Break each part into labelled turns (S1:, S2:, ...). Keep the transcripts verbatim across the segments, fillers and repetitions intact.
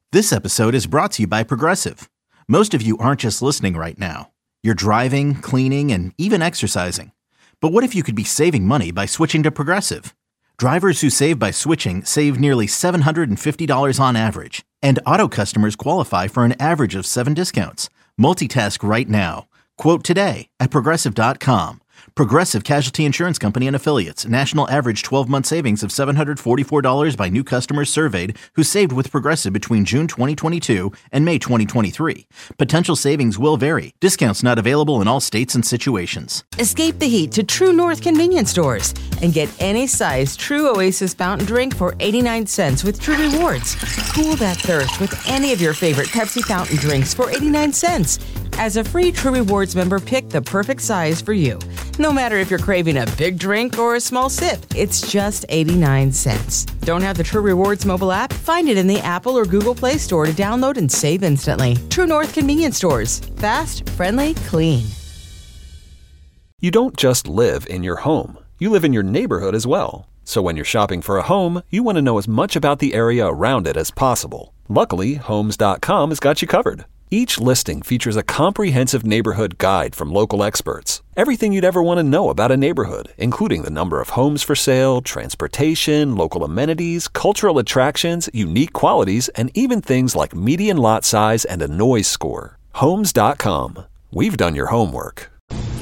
S1: This episode is brought to you by Progressive. Most of you aren't just listening right now. You're driving, cleaning, and even exercising. But what if you could be saving money by switching to Progressive? Drivers who save by switching save nearly seven hundred fifty dollars on average. And auto customers qualify for an average of seven discounts. Multitask right now. Quote today at Progressive dot com. Progressive Casualty Insurance Company and Affiliates. National average twelve-month savings of seven hundred forty-four dollars by new customers surveyed who saved with Progressive between June twenty twenty-two and May twenty twenty-three. Potential savings will vary. Discounts not available in all states and situations.
S2: Escape the heat to True North convenience stores and get any size True Oasis fountain drink for eighty-nine cents with True Rewards. Cool that thirst with any of your favorite Pepsi fountain drinks for eighty-nine cents. As a free True Rewards member, pick the perfect size for you. No matter if you're craving a big drink or a small sip, it's just eighty-nine cents. Don't have the True Rewards mobile app? Find it in the Apple or Google Play Store to download and save instantly. True North convenience stores. Fast, friendly, clean.
S3: You don't just live in your home. You live in your neighborhood as well. So when you're shopping for a home, you want to know as much about the area around it as possible. Luckily, Homes dot com has got you covered. Each listing features a comprehensive neighborhood guide from local experts. Everything you'd ever want to know about a neighborhood, including the number of homes for sale, transportation, local amenities, cultural attractions, unique qualities, and even things like median lot size and a noise score. Homes dot com. We've done your homework.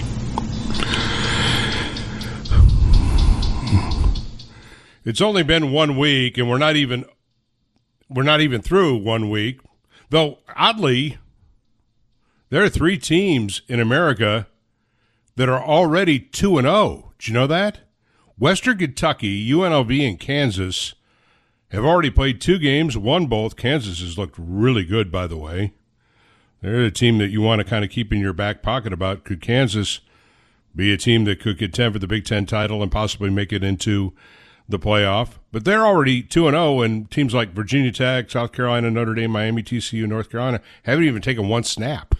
S4: It's only been one week, and we're not even we're not even through one week. Though, oddly, there are three teams in America that are already two and oh. Did you know that? Western Kentucky, U N L V, and Kansas have already played two games, won both. Kansas has looked really good, by the way. They're a team that you want to kind of keep in your back pocket about. Could Kansas be a team that could contend for the Big Ten title and possibly make it into the playoff? But they're already two and oh, and teams like Virginia Tech, South Carolina, Notre Dame, Miami, T C U, North Carolina haven't even taken one snap.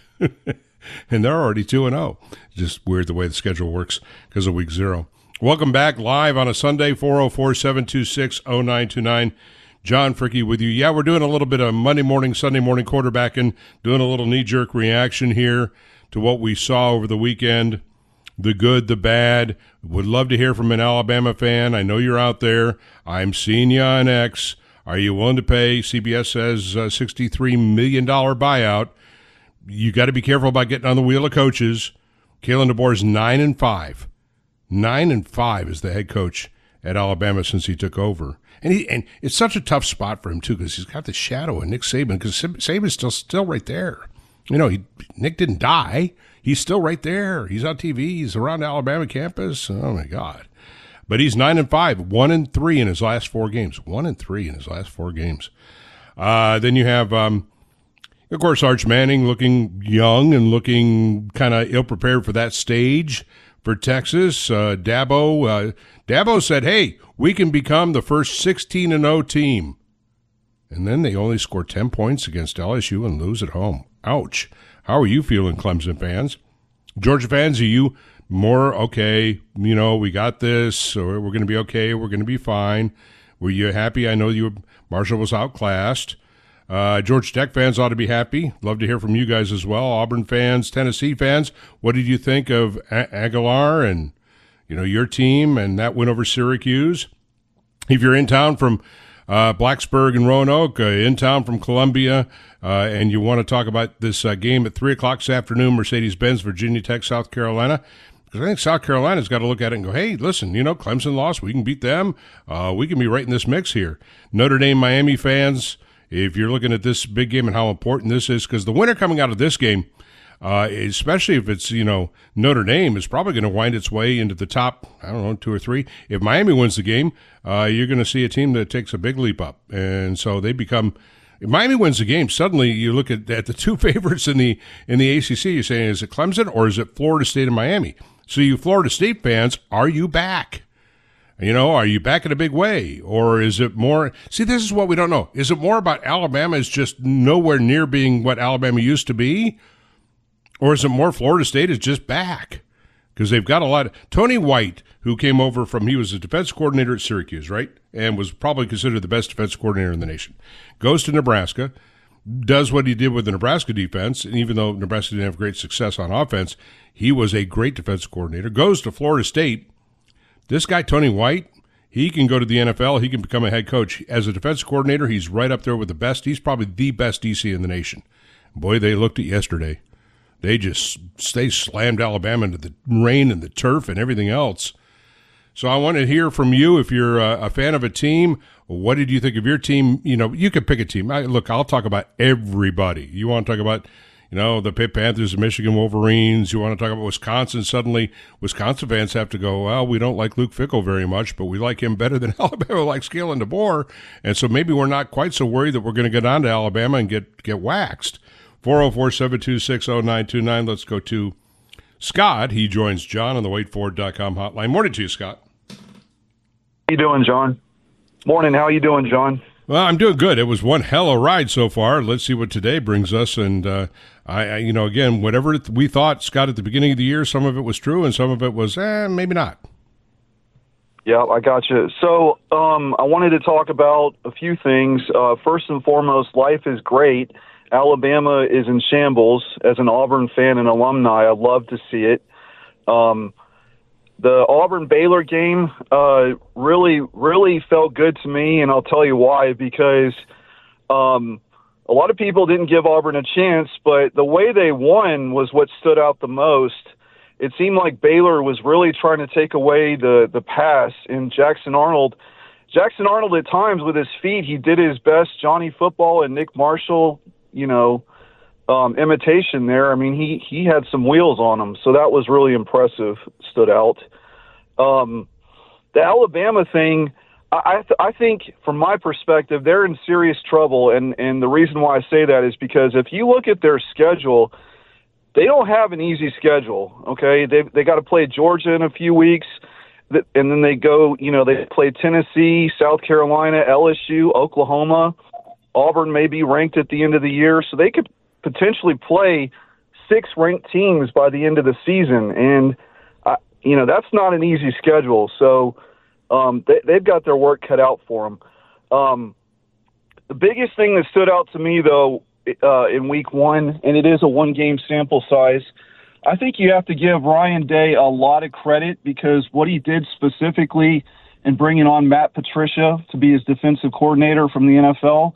S4: And they're already two and oh. Just weird the way the schedule works because of week zero. Welcome back live on a Sunday, four oh four, seven two six, oh nine two nine. John Fricke with you. Yeah, we're doing a little bit of Monday morning, Sunday morning quarterbacking, doing a little knee-jerk reaction here to what we saw over the weekend. The good, the bad. Would love to hear from an Alabama fan. I know you're out there. I'm seeing you on X. Are you willing to pay? C B S says a sixty-three million dollars buyout. You got to be careful about getting on the wheel of coaches. Kalen DeBoer is nine and five. Nine and five as the head coach at Alabama since he took over. And he and it's such a tough spot for him too because he's got the shadow of Nick Saban because Saban's still still right there. You know, he Nick didn't die. He's still right there. He's on T V. He's around Alabama campus. Oh, my God. But he's nine and five, one and three in his last four games. One and three in his last four games. Uh, then you have, um, of course, Arch Manning looking young and looking kind of ill-prepared for that stage for Texas. Uh, Dabo, uh, Dabo said, hey, we can become the first sixteen and oh team. And then they only score ten points against L S U and lose at home. Ouch. How are you feeling, Clemson fans? Georgia fans, are you more, okay, you know, we got this, or we're going to be okay, we're going to be fine? Were you happy? I know you Marshall was outclassed. Uh, Georgia Tech fans ought to be happy. Love to hear from you guys as well. Auburn fans, Tennessee fans, what did you think of A- Aguilar and, you know, your team and that win over Syracuse? If you're in town from Uh, Blacksburg and Roanoke, uh, in town from Columbia, uh, and you want to talk about this uh, game at three o'clock this afternoon, Mercedes-Benz, Virginia Tech, South Carolina, because I think South Carolina's got to look at it and go, hey, listen, you know, Clemson lost. We can beat them. Uh, we can be right in this mix here. Notre Dame, Miami fans, if you're looking at this big game and how important this is, because the winner coming out of this game, uh, especially if it's, you know, Notre Dame, is probably going to wind its way into the top, I don't know, two or three. If Miami wins the game, uh, you're going to see a team that takes a big leap up. And so they become – if Miami wins the game, suddenly you look at, at the two favorites in the in the A C C, you're saying, is it Clemson or is it Florida State and Miami? So you Florida State fans, are you back? You know, are you back in a big way? Or is it more – see, this is what we don't know. Is it more about Alabama is just nowhere near being what Alabama used to be? Or is it more Florida State is just back? Because they've got a lot of – Tony White, who came over from – he was a defense coordinator at Syracuse, right? And was probably considered the best defense coordinator in the nation. Goes to Nebraska, does what he did with the Nebraska defense, and even though Nebraska didn't have great success on offense, he was a great defensive coordinator. Goes to Florida State. This guy, Tony White, he can go to the N F L. He can become a head coach. As a defensive coordinator, he's right up there with the best. He's probably the best D C in the nation. Boy, they looked at yesterday. They just they slammed Alabama into the rain and the turf and everything else. So I want to hear from you. If you're a, a fan of a team, what did you think of your team? You know, you could pick a team. I, look, I'll talk about everybody. You want to talk about, you know, the Pitt Panthers, the Michigan Wolverines. You want to talk about Wisconsin. Suddenly, Wisconsin fans have to go, well, we don't like Luke Fickell very much, but we like him better than Alabama likes Kalen DeBoer. And so maybe we're not quite so worried that we're going to go down to Alabama and get, get waxed. four oh four, seven two six, oh nine two nine. Let's go to Scott. He joins John on the wait for it dot com hotline. Morning to you, Scott.
S5: How you doing, John? Morning. How you doing, John?
S4: Well, I'm doing good. It was one hell of a ride so far. Let's see what today brings us. And uh, I, I, you know, again, whatever we thought, Scott, at the beginning of the year, some of it was true, and some of it was, eh, maybe not.
S5: Yeah, I got you. So um, I wanted to talk about a few things. Uh, first and foremost, life is great. Alabama is in shambles. As an Auburn fan and alumni, I love to see it. Um, the Auburn-Baylor game uh, really, really felt good to me, and I'll tell you why. Because um, a lot of people didn't give Auburn a chance, but the way they won was what stood out the most. It seemed like Baylor was really trying to take away the, the pass, and Jackson Arnold Jackson Arnold at times with his feet, he did his best Johnny Football and Nick Marshall, you know, um, imitation there. I mean, he, he had some wheels on him, so that was really impressive, stood out. Um, the Alabama thing, I, th- I think from my perspective, they're in serious trouble, and, and the reason why I say that is because if you look at their schedule, they don't have an easy schedule, okay? They they got to play Georgia in a few weeks, and then they go, you know, they play Tennessee, South Carolina, L S U, Oklahoma. Auburn may be ranked at the end of the year, so they could potentially play six ranked teams by the end of the season. And, uh, you know, that's not an easy schedule. So um, they, they've got their work cut out for them. Um, the biggest thing that stood out to me, though, uh, in week one, and it is a one-game sample size, I think you have to give Ryan Day a lot of credit because what he did specifically in bringing on Matt Patricia to be his defensive coordinator from the N F L,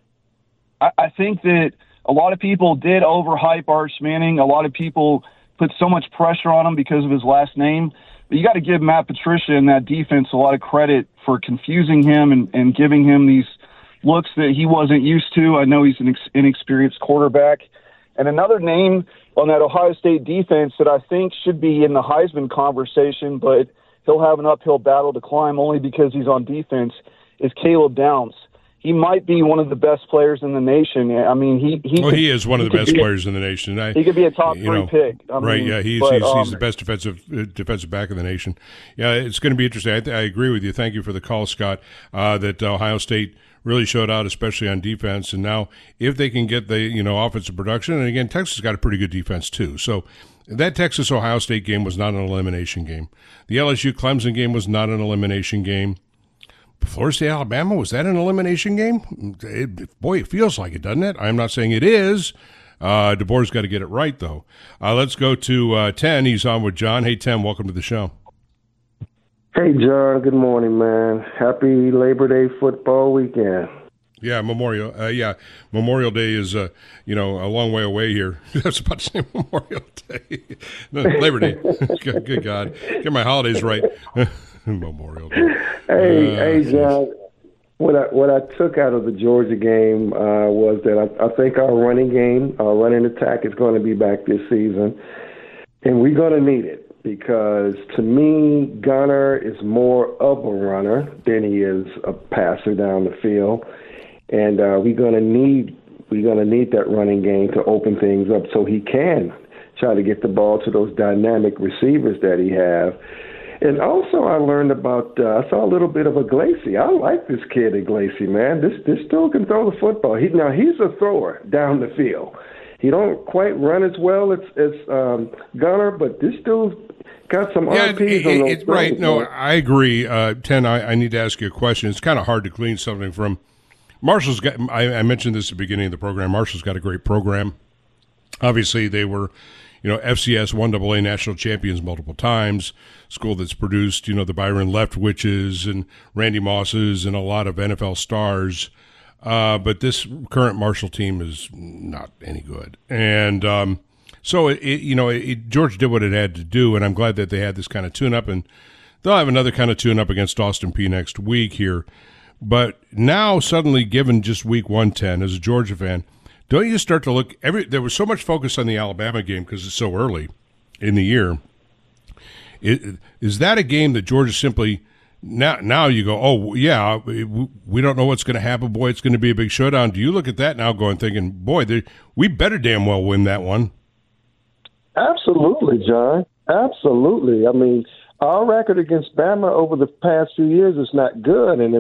S5: I, I think that a lot of people did overhype Arch Manning. A lot of people put so much pressure on him because of his last name. But you got to give Matt Patricia and that defense a lot of credit for confusing him and, and giving him these looks that he wasn't used to. I know he's an ex- inexperienced quarterback. And another name on that Ohio State defense that I think should be in the Heisman conversation, but he'll have an uphill battle to climb only because he's on defense, is Caleb Downs. He might be one of the best players in the nation. I mean, he he.
S4: Well,
S5: could,
S4: he is one of the best
S5: a,
S4: players in the nation. I,
S5: he could be a top three
S4: know,
S5: pick. I
S4: right?
S5: mean,
S4: Yeah, he's
S5: but,
S4: he's,
S5: um,
S4: he's the best defensive uh, defensive back in the nation. Yeah, it's going to be interesting. I, th- I agree with you. Thank you for the call, Scott. Uh, that Ohio State really showed out, especially on defense. And now, if they can get the you know offensive production, and again, Texas got a pretty good defense too. So that Texas Ohio State game was not an elimination game. The L S U Clemson game was not an elimination game. Florida State, Alabama, was that an elimination game? It, boy, it feels like it, doesn't it? I'm not saying it is. Uh, DeBoer's got to get it right, though. Uh, let's go to uh, Ten. He's on with John. Hey, Ten, welcome to the show.
S6: Hey, John. Good morning, man. Happy Labor Day football weekend.
S4: Yeah, Memorial. Uh, yeah, Memorial Day is, uh, you know, a long way away here. I was about to say Memorial Day. No, Labor Day. good, good God. Get my holidays right. Memorial Day.
S6: Hey,
S4: uh,
S6: hey, John. What I what I took out of the Georgia game uh, was that I, I think our running game, our running attack, is going to be back this season, and we're going to need it because to me, Gunner is more of a runner than he is a passer down the field, and uh, we're going to need we're going to need that running game to open things up so he can try to get the ball to those dynamic receivers that he have. And also, I learned about, uh, I saw a little bit of Iglesias. I like this kid, Iglesias, man. This this still can throw the football. He Now, he's a thrower down the field. He don't quite run as well as, as um, Gunner, but this still got some
S4: yeah,
S6: R Ps
S4: it,
S6: on
S4: it,
S6: those
S4: it, Right,
S6: throws,
S4: no,
S6: man.
S4: I agree. Uh, Ten, I, I need to ask you a question. It's kind of hard to glean something from Marshall's got, I, I mentioned this at the beginning of the program, Marshall's got a great program. Obviously, they were, you know, F C S one double A national champions multiple times, school that's produced, you know, the Byron Leftwiches and Randy Mosses and a lot of N F L stars. Uh, but this current Marshall team is not any good. And um, so, it, it, you know, it, Georgia did what it had to do, and I'm glad that they had this kind of tune-up, and they'll have another kind of tune-up against Austin Peay next week here. But now, suddenly, given just week one ten, as a Georgia fan, don't you start to look – every there was so much focus on the Alabama game because it's so early in the year. It, is that a game that Georgia simply – Now, now you go, oh, yeah, we don't know what's going to happen. Boy, it's going to be a big showdown. Do you look at that now going, thinking, boy, we better damn well win that one?
S6: Absolutely, John. Absolutely. I mean, our record against Bama over the past few years is not good. And if,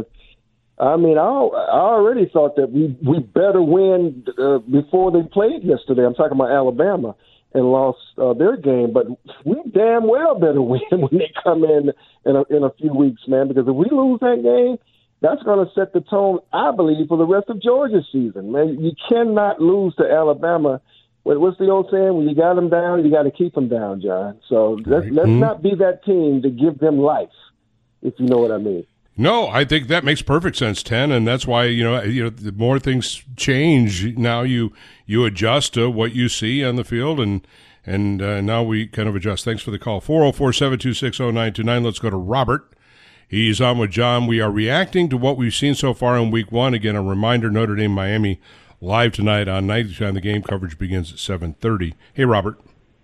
S6: I mean, I, I already thought that we, we better win uh, before they played yesterday. I'm talking about Alabama. And lost uh, their game, but we damn well better win when they come in in a, in a few weeks, man, because if we lose that game, that's going to set the tone, I believe, for the rest of Georgia's season, man. You cannot lose to Alabama. What's the old saying? When you got them down, you got to keep them down, John. So let's,
S4: right.
S6: let's
S4: mm-hmm.
S6: not be that team to give them life, if you know what I mean.
S4: No, I think that makes perfect sense, Ten, and that's why, you know, you know, the more things change, now you you adjust to what you see on the field, and and uh, now we kind of adjust. Thanks for the call. four oh four, seven two six, oh nine two nine. Let's go to Robert. He's on with John. We are reacting to what we've seen so far in week one. Again, a reminder, Notre Dame, Miami, live tonight on ninety-nine. The game coverage begins at seven thirty. Hey, Robert.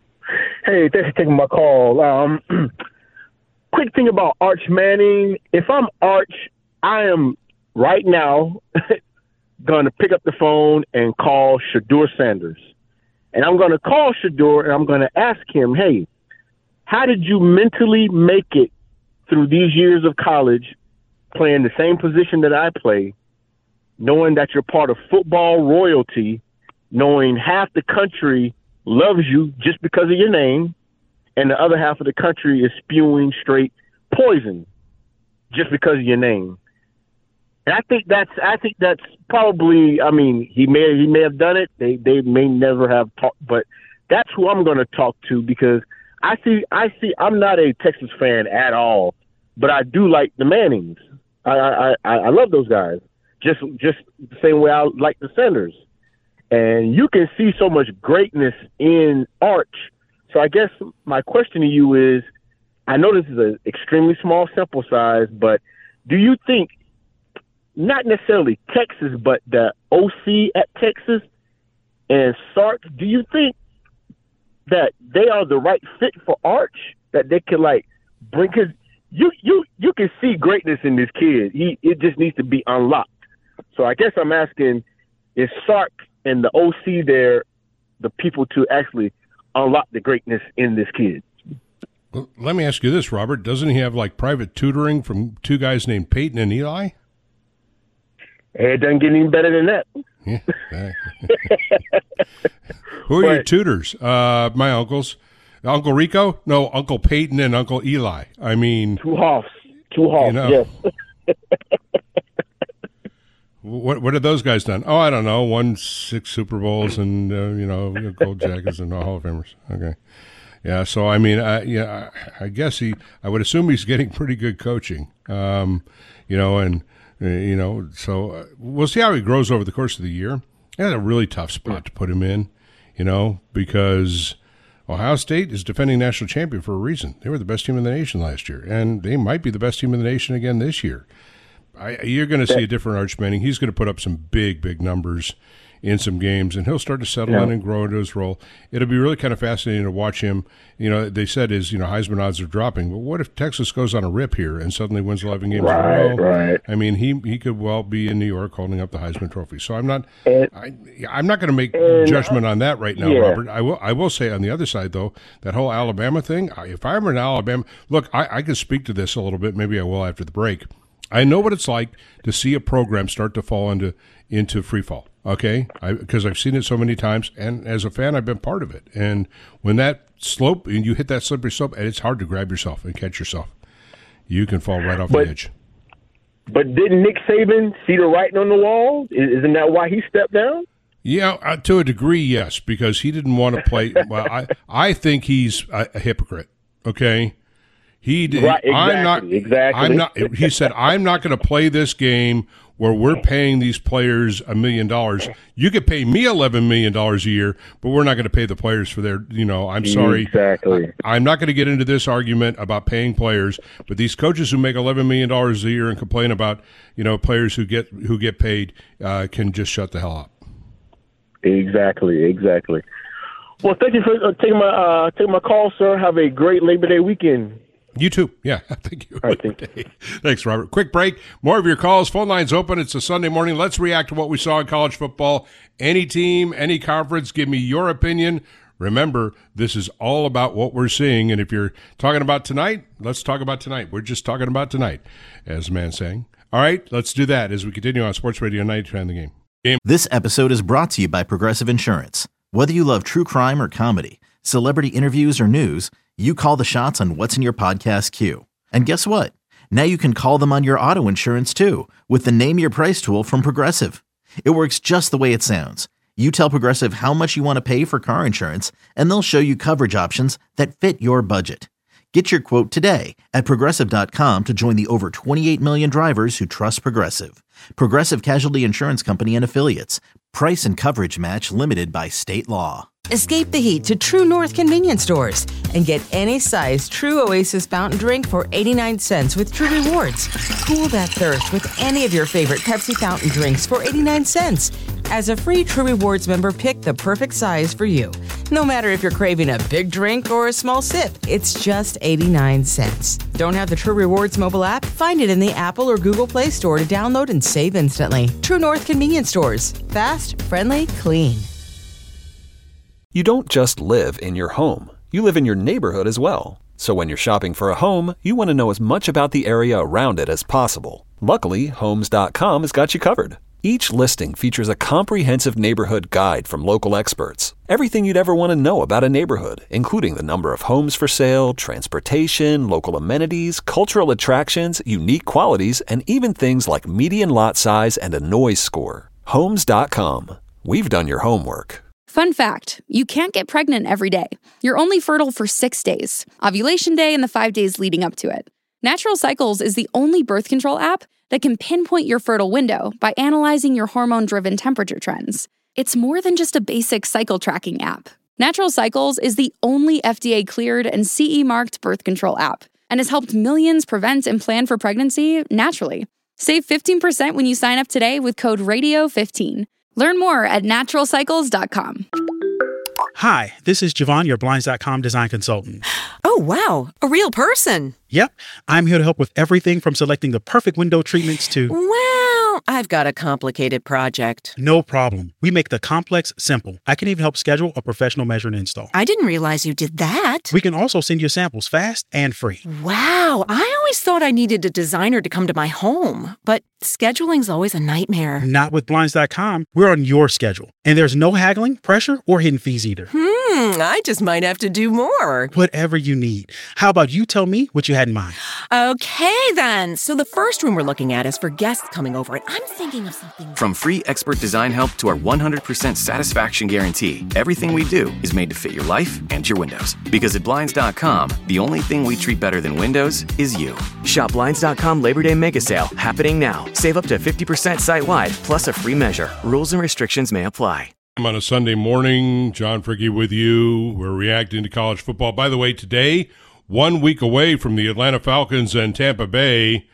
S7: Hey, thanks for taking my call. Um Quick thing about Arch Manning. If I'm Arch, I am right now going to pick up the phone and call Shedeur Sanders. And I'm going to call Shedeur and I'm going to ask him, hey, how did you mentally make it through these years of college playing the same position that I play, knowing that you're part of football royalty, knowing half the country loves you just because of your name, and the other half of the country is spewing straight poison just because of your name. And I think that's I think that's probably, I mean, he may he may have done it. They they may never have talked, but that's who I'm going to talk to, because I see I see I'm not a Texas fan at all, but I do like the Mannings. I I, I, I love those guys. Just just the same way I like the Sanders. And you can see so much greatness in Arch. So I guess my question to you is, I know this is an extremely small sample size, but do you think, not necessarily Texas, but the O C at Texas and Sark, do you think that they are the right fit for Arch? That they can, like, bring, because you, you, you can see greatness in this kid. He It just needs to be unlocked. So I guess I'm asking, is Sark and the O C there the people to actually unlock the greatness in this kid?
S4: Well, let me ask you this, Robert. Doesn't he have like private tutoring from two guys named Peyton and Eli?
S7: It doesn't get any better than that.
S4: Yeah. Who are but, your tutors? Uh, my uncles. Uncle Rico? No, Uncle Peyton and Uncle Eli. I mean.
S7: Two Hoffs. Two Hoffs, you know, yes.
S4: What what have those guys done? Oh, I don't know. Won six Super Bowls and uh, you know, gold jackets and Hall of Famers. Okay, yeah. So I mean, I, yeah, I, I guess he. I would assume he's getting pretty good coaching. Um, you know, and uh, you know, so uh, we'll see how he grows over the course of the year. He had a really tough spot to put him in, you know, because Ohio State is defending national champion for a reason. They were the best team in the nation last year, and they might be the best team in the nation again this year. I, you're going to see a different Arch Manning. He's going to put up some big, big numbers in some games, and he'll start to settle yeah. in and grow into his role. It'll be really kind of fascinating to watch him. You know, they said his, you know, Heisman odds are dropping, but what if Texas goes on a rip here and suddenly wins eleven games
S7: right,
S4: in a row?
S7: Right.
S4: I mean, he he could well be in New York holding up the Heisman Trophy. So I'm not,
S7: and,
S4: I, I'm not going to make
S7: and,
S4: judgment on that right now,
S7: yeah.
S4: Robert. I will I will say on the other side though, that whole Alabama thing. If I were in Alabama, look, I, I could speak to this a little bit. Maybe I will after the break. I know what it's like to see a program start to fall into into free fall, okay? Because I've seen it so many times, and as a fan, I've been part of it. And when that slope, and you hit that slippery slope, and it's hard to grab yourself and catch yourself. You can fall right off
S7: but,
S4: the edge.
S7: But didn't Nick Saban see the writing on the wall? Isn't that why he stepped down?
S4: Yeah, uh, to a degree, yes, because he didn't want to play. Well, I I think he's a, a hypocrite. Okay, he did.
S7: Right, exactly,
S4: I'm not.
S7: Exactly.
S4: I'm not. He said, "I'm not going to play this game where we're paying these players a million dollars. You could pay me eleven million dollars a year, but we're not going to pay the players for their. You know, I'm sorry.
S7: Exactly.
S4: I, I'm not going to get into this argument about paying players, but these coaches who make eleven million dollars a year and complain about you know players who get who get paid uh, can just shut the hell up."
S7: Exactly, exactly. Well, thank you for uh, taking my uh, taking my call, sir. Have a great Labor Day weekend.
S4: You too. Yeah, thank you.
S7: All right, thank you.
S4: Thanks, Robert. Quick break. More of your calls. Phone lines open. It's a Sunday morning. Let's react to what we saw in college football. Any team, any conference, give me your opinion. Remember, this is all about what we're seeing. And if you're talking about tonight, let's talk about tonight. We're just talking about tonight, as the man's saying. All right, let's do that as we continue on Sports Radio ninety-two and the game. game.
S1: This episode is brought to you by Progressive Insurance. Whether you love true crime or comedy, celebrity interviews or news, you call the shots on what's in your podcast queue. And guess what? Now you can call them on your auto insurance too with the Name Your Price tool from Progressive. It works just the way it sounds. You tell Progressive how much you want to pay for car insurance, and they'll show you coverage options that fit your budget. Get your quote today at Progressive dot com to join the over twenty-eight million drivers who trust Progressive. Progressive Casualty Insurance Company and Affiliates. Price and coverage match limited by state law.
S2: Escape the heat to True North convenience stores and get any size True Oasis fountain drink for eighty-nine cents with True Rewards. Cool that thirst with any of your favorite Pepsi fountain drinks for eighty-nine cents. As a free True Rewards member, pick the perfect size for you. No matter if you're craving a big drink or a small sip, it's just eighty-nine cents. Don't have the True Rewards mobile app? Find it in the Apple or Google Play Store to download and save instantly. True North convenience stores. Fast, friendly, clean.
S3: You don't just live in your home. You live in your neighborhood as well. So when you're shopping for a home, you want to know as much about the area around it as possible. Luckily, Homes dot com has got you covered. Each listing features a comprehensive neighborhood guide from local experts. Everything you'd ever want to know about a neighborhood, including the number of homes for sale, transportation, local amenities, cultural attractions, unique qualities, and even things like median lot size and a noise score. Homes dot com. We've done your homework.
S8: Fun fact, you can't get pregnant every day. You're only fertile for six days, ovulation day and the five days leading up to it. Natural Cycles is the only birth control app that can pinpoint your fertile window by analyzing your hormone-driven temperature trends. It's more than just a basic cycle tracking app. Natural Cycles is the only F D A-cleared and C E-marked birth control app and has helped millions prevent and plan for pregnancy naturally. Save fifteen percent when you sign up today with code radio fifteen. Learn more at natural cycles dot com.
S9: Hi, this is Javon, your Blinds dot com design consultant.
S10: Oh, wow. A real person.
S9: Yep. I'm here to help with everything from selecting the perfect window treatments to...
S10: Well, I've got a complicated project.
S9: No problem. We make the complex simple. I can even help schedule a professional measure and install.
S10: I didn't realize you did that.
S9: We can also send you samples fast and free.
S10: Wow. I always thought I needed a designer to come to my home, but scheduling's always a nightmare.
S9: Not with Blinds dot com. We're on your schedule. And there's no haggling, pressure, or hidden fees either.
S10: Hmm, I just might have to do more.
S9: Whatever you need. How about you tell me what you had in mind?
S10: Okay, then. So the first room we're looking at is for guests coming over, and I'm thinking of something...
S11: From free expert design help to our one hundred percent satisfaction guarantee, everything we do is made to fit your life and your windows. Because at Blinds dot com, the only thing we treat better than windows is you. Shop Blinds dot com Labor Day Mega Sale, happening now. Save up to fifty percent site-wide, plus a free measure. Rules and restrictions may apply.
S4: I'm on a Sunday morning. John Fricke with you. We're reacting to college football. By the way, today, one week away from the Atlanta Falcons and Tampa Bay.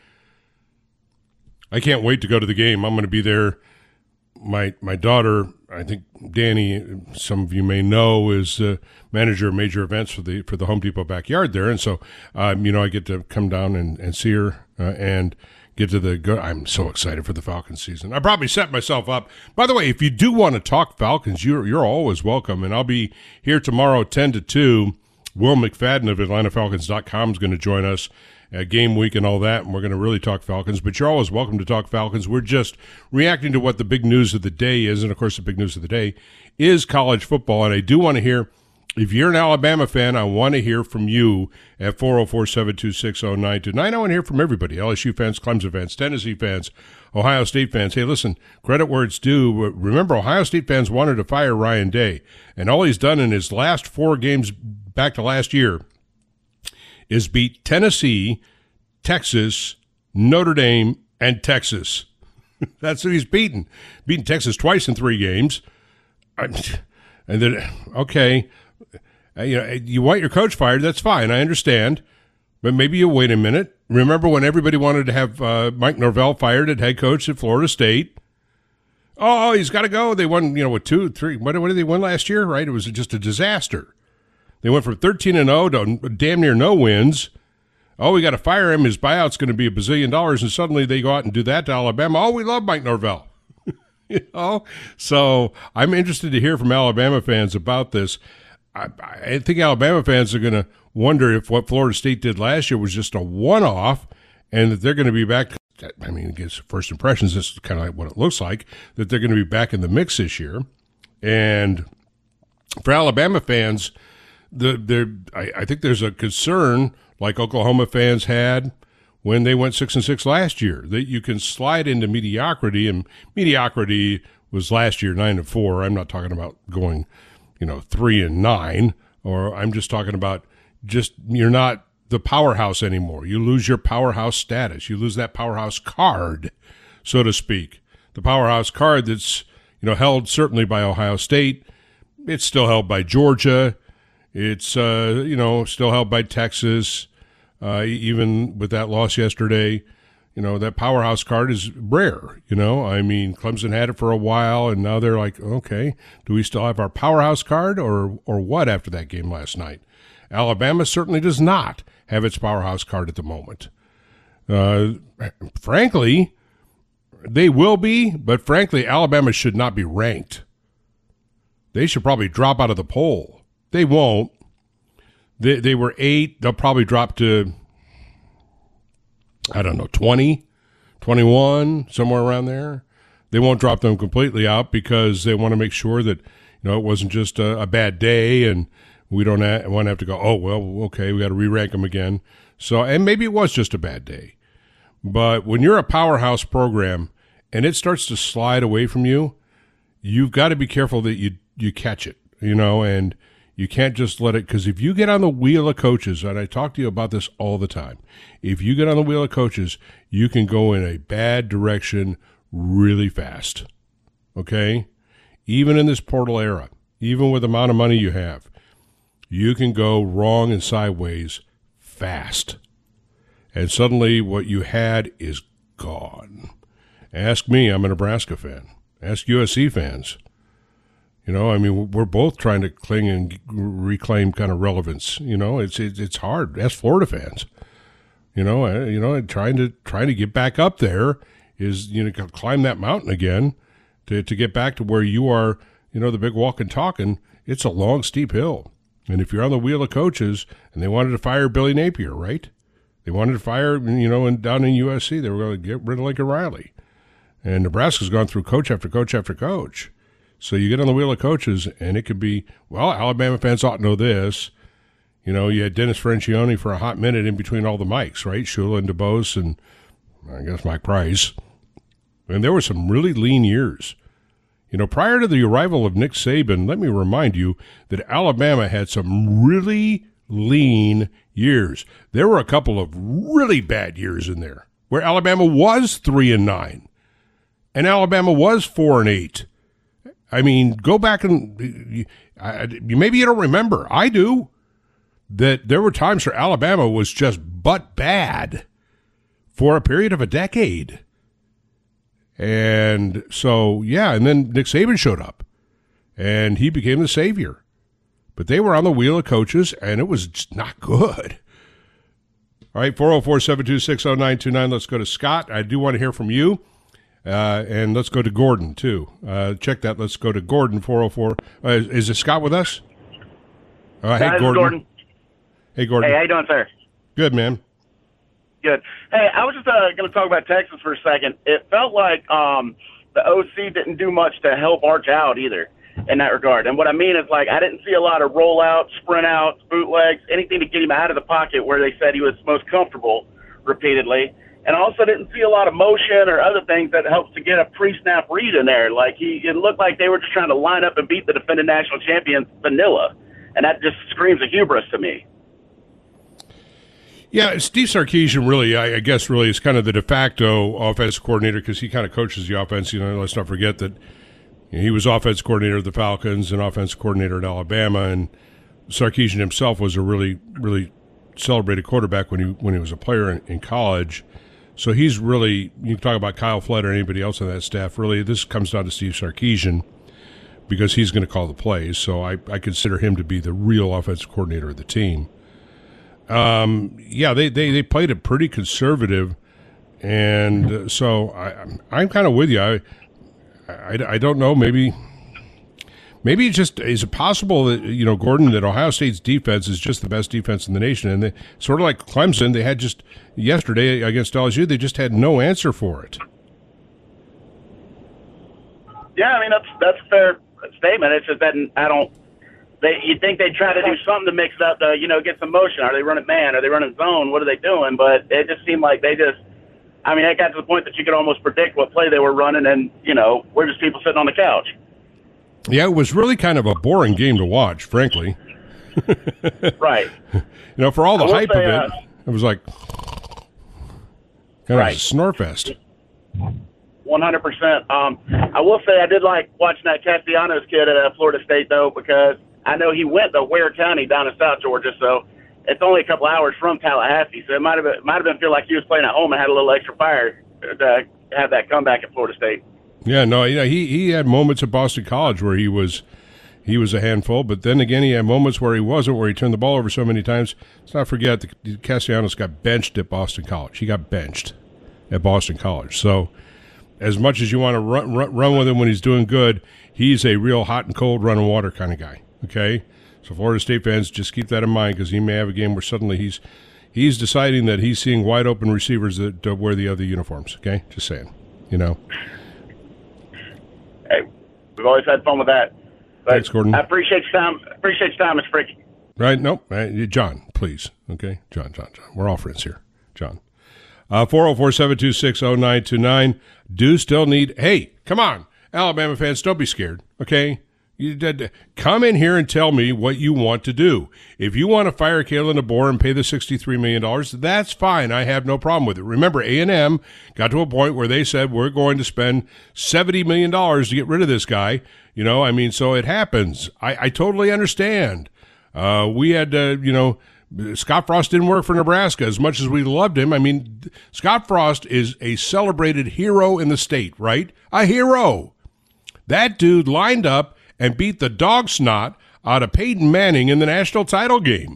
S4: I can't wait to go to the game. I'm going to be there. My my daughter, I think Danny, some of you may know, is uh, manager of major events for the for the Home Depot backyard there, and so um, you know I get to come down and, and see her uh, and get to the go. I'm so excited for the Falcons season. I probably set myself up. By the way, if you do want to talk Falcons, you're you're always welcome, and I'll be here tomorrow ten to two. Will McFadden of Atlanta Falcons dot com is going to join us. Uh, game week and all that, and we're going to really talk Falcons, but you're always welcome to talk Falcons. We're just reacting to what the big news of the day is, and of course the big news of the day is college football, and I do want to hear if you're an Alabama fan, I want to hear from you at four oh four, seven two six, oh nine two nine. I want to hear from everybody, L S U fans, Clemson fans, Tennessee fans, Ohio State fans. Hey, listen, credit where it's due. Remember, Ohio State fans wanted to fire Ryan Day, and all he's done in his last four games back to last year is beat Tennessee, Texas, Notre Dame, and Texas. That's who he's beaten. Beaten Texas twice in three games. And then, okay, you know, you want your coach fired, that's fine, I understand. But maybe you wait a minute. Remember when everybody wanted to have uh, Mike Norvell fired at head coach at Florida State? Oh, he's got to go. They won, you know, with two, three. What, what did they win last year, right? It was just a disaster. They went from thirteen and oh to damn near no wins. Oh, we got to fire him. His buyout's going to be a bazillion dollars, and suddenly they go out and do that to Alabama. Oh, we love Mike Norvell. You know? So I'm interested to hear from Alabama fans about this. I, I think Alabama fans are going to wonder if what Florida State did last year was just a one-off and that they're going to be back. I mean, I guess first impressions, this is kind of like what it looks like, that they're going to be back in the mix this year. And for Alabama fans, the there I, I think there's a concern like Oklahoma fans had when they went six and six last year, that you can slide into mediocrity, and mediocrity was last year nine and four. I'm not talking about going, you know, three and nine, or I'm just talking about just you're not the powerhouse anymore. You lose your powerhouse status. You lose that powerhouse card, so to speak. The powerhouse card that's, you know, held certainly by Ohio State. It's still held by Georgia. It's, uh, you know, still held by Texas. Uh, even with that loss yesterday, you know, that powerhouse card is rare, you know. I mean, Clemson had it for a while, and now they're like, okay, do we still have our powerhouse card or or what after that game last night? Alabama certainly does not have its powerhouse card at the moment. Uh, frankly, they will be, but frankly, Alabama should not be ranked. They should probably drop out of the poll. They won't. They they were eight. They'll probably drop to, I don't know, twenty, twenty-one, somewhere around there. They won't drop them completely out because they want to make sure that, you know, it wasn't just a, a bad day and we don't ha- want to have to go, oh, well, okay, we got to re-rank them again. So, and maybe it was just a bad day. But when you're a powerhouse program and it starts to slide away from you, you've got to be careful that you, you catch it, you know, and you can't just let it, because if you get on the wheel of coaches, and I talk to you about this all the time, if you get on the wheel of coaches, you can go in a bad direction really fast, okay? Even in this portal era, even with the amount of money you have, you can go wrong and sideways fast. And suddenly what you had is gone. Ask me, I'm a Nebraska fan. Ask U S C fans. You know, I mean, we're both trying to cling and reclaim kind of relevance. You know, it's it's, it's hard. Ask Florida fans. You know, uh, you know, trying to trying to get back up there is, you know, climb that mountain again to to get back to where you are. You know, the big walk and talking. It's a long, steep hill. And if you're on the wheel of coaches, and they wanted to fire Billy Napier, right? They wanted to fire, you know, and down in U S C, they were going to get rid of Lincoln Riley. And Nebraska's gone through coach after coach after coach. So you get on the wheel of coaches, and it could be, well, Alabama fans ought to know this. You know, you had Dennis Francione for a hot minute in between all the mics, right? Shula and DeBose and I guess Mike Price. And there were some really lean years. You know, prior to the arrival of Nick Saban, let me remind you that Alabama had some really lean years. There were a couple of really bad years in there where Alabama was three and nine, and Alabama was four and eight. I mean, go back and you, I, maybe you don't remember. I do. That there were times where Alabama was just butt bad for a period of a decade. And so, yeah, and then Nick Saban showed up, and he became the savior. But they were on the wheel of coaches, and it was just not good. All right, four oh four, seven two six, oh nine two nine. Let's go to Scott. I do want to hear from you. Uh, and let's go to Gordon, too. Uh, check that. Let's go to Gordon, four oh four. Uh, is, is it Scott with us? Uh, hey, Gordon.
S12: Gordon.
S4: Hey, Gordon.
S12: Hey, how you doing, sir?
S4: Good, man.
S12: Good. Hey, I was just uh, going to talk about Texas for a second. It felt like um, the O C didn't do much to help Arch out either. in that regard. And what I mean is, like, I didn't see a lot of rollouts, sprint outs, bootlegs, anything to get him out of the pocket where they said he was most comfortable repeatedly. And I also didn't see a lot of motion or other things that helps to get a pre-snap read in there. Like, he, it looked like they were just trying to line up and beat the defending national champions vanilla. And that just screams a hubris to me.
S4: Yeah, Steve Sarkisian really, I, I guess, really is kind of the de facto offensive coordinator because he kind of coaches the offense. You know, let's not forget that you know, he was offensive coordinator of the Falcons and offensive coordinator at Alabama, and Sarkisian himself was a really, really celebrated quarterback when he when he was a player in, in college. So he's really, you can talk about Kyle Flood or anybody else on that staff. Really, this comes down to Steve Sarkisian because he's going to call the plays. So I, I consider him to be the real offensive coordinator of the team. Um, yeah, they, they, they played it pretty conservative, and uh, so I, I'm kind of with you. I, I, I don't know. Maybe maybe it just is it possible that you know Gordon that Ohio State's defense is just the best defense in the nation, and they sort of like Clemson. They had just yesterday against L S U. They just had no answer for it.
S12: Yeah, I mean that's that's a fair statement. It's just that I don't. They, you'd think they'd try to do something to mix it up to, you know, get some motion. Are they running man? Are they running zone? What are they doing? But it just seemed like they just, I mean, it got to the point that you could almost predict what play they were running, and, you know, we're just people sitting on the couch.
S4: Yeah, it was really kind of a boring game to watch, frankly.
S12: Right.
S4: You know, for all the hype
S12: say,
S4: of it,
S12: uh,
S4: it was like kind
S12: right.
S4: of a snore fest.
S12: one hundred percent. Um, I will say I did like watching that Castellanos kid at uh, Florida State, though, because I know he went to Ware County down in South Georgia, so it's only a couple hours from Tallahassee. So it might have been, might have been feel like he was playing at home and had a little extra fire to have that comeback at Florida State.
S4: Yeah, no, you know, he he had moments at Boston College where he was he was a handful, but then again, he had moments where he wasn't, where he turned the ball over so many times. Let's not forget that Castellanos got benched at Boston College. He got benched at Boston College. So as much as you want to run, run, run with him when he's doing good, he's a real hot and cold, running water kind of guy. Okay, so Florida State fans, just keep that in mind because he may have a game where suddenly he's he's deciding that he's seeing wide open receivers that uh, wear the other uniforms. Okay, just saying, you know.
S12: Hey, we've always had fun with that. But
S4: Thanks, Gordon.
S12: I appreciate your time. Appreciate your time, Mister Fricky.
S4: Right? Nope. Uh, John, please. Okay, John, John, John. We're all friends here, John. Uh, four oh four, seven two six, oh nine two nine. Do still need. Hey, come on, Alabama fans, don't be scared. Okay. You did, come in here and tell me what you want to do. If you want to fire Kalen DeBoer and pay the sixty-three million dollars, that's fine. I have no problem with it. Remember, A and M got to a point where they said, we're going to spend seventy million dollars to get rid of this guy. You know, I mean, so it happens. I, I totally understand. Uh, we had, uh, you know, Scott Frost didn't work for Nebraska as much as we loved him. I mean, Scott Frost is a celebrated hero in the state, right? A hero. That dude lined up and beat the dog snot out of Peyton Manning in the national title game.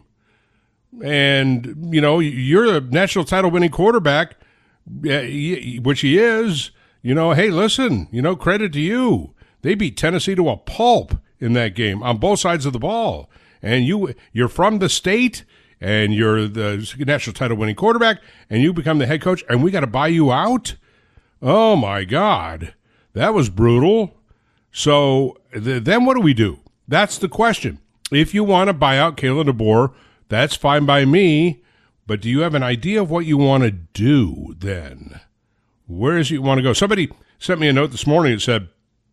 S4: And, you know, you're a national title winning quarterback, which he is. You know, hey, listen, you know, credit to you. They beat Tennessee to a pulp in that game on both sides of the ball. And you, you're from the state, and you're the national title winning quarterback, and you become the head coach, and we got to buy you out? Oh, my God. That was brutal. So th- then what do we do? That's the question. If you want to buy out Kalen DeBoer, that's fine by me, but do you have an idea of what you want to do then? Where is it you want to go? Somebody sent me a note this morning that said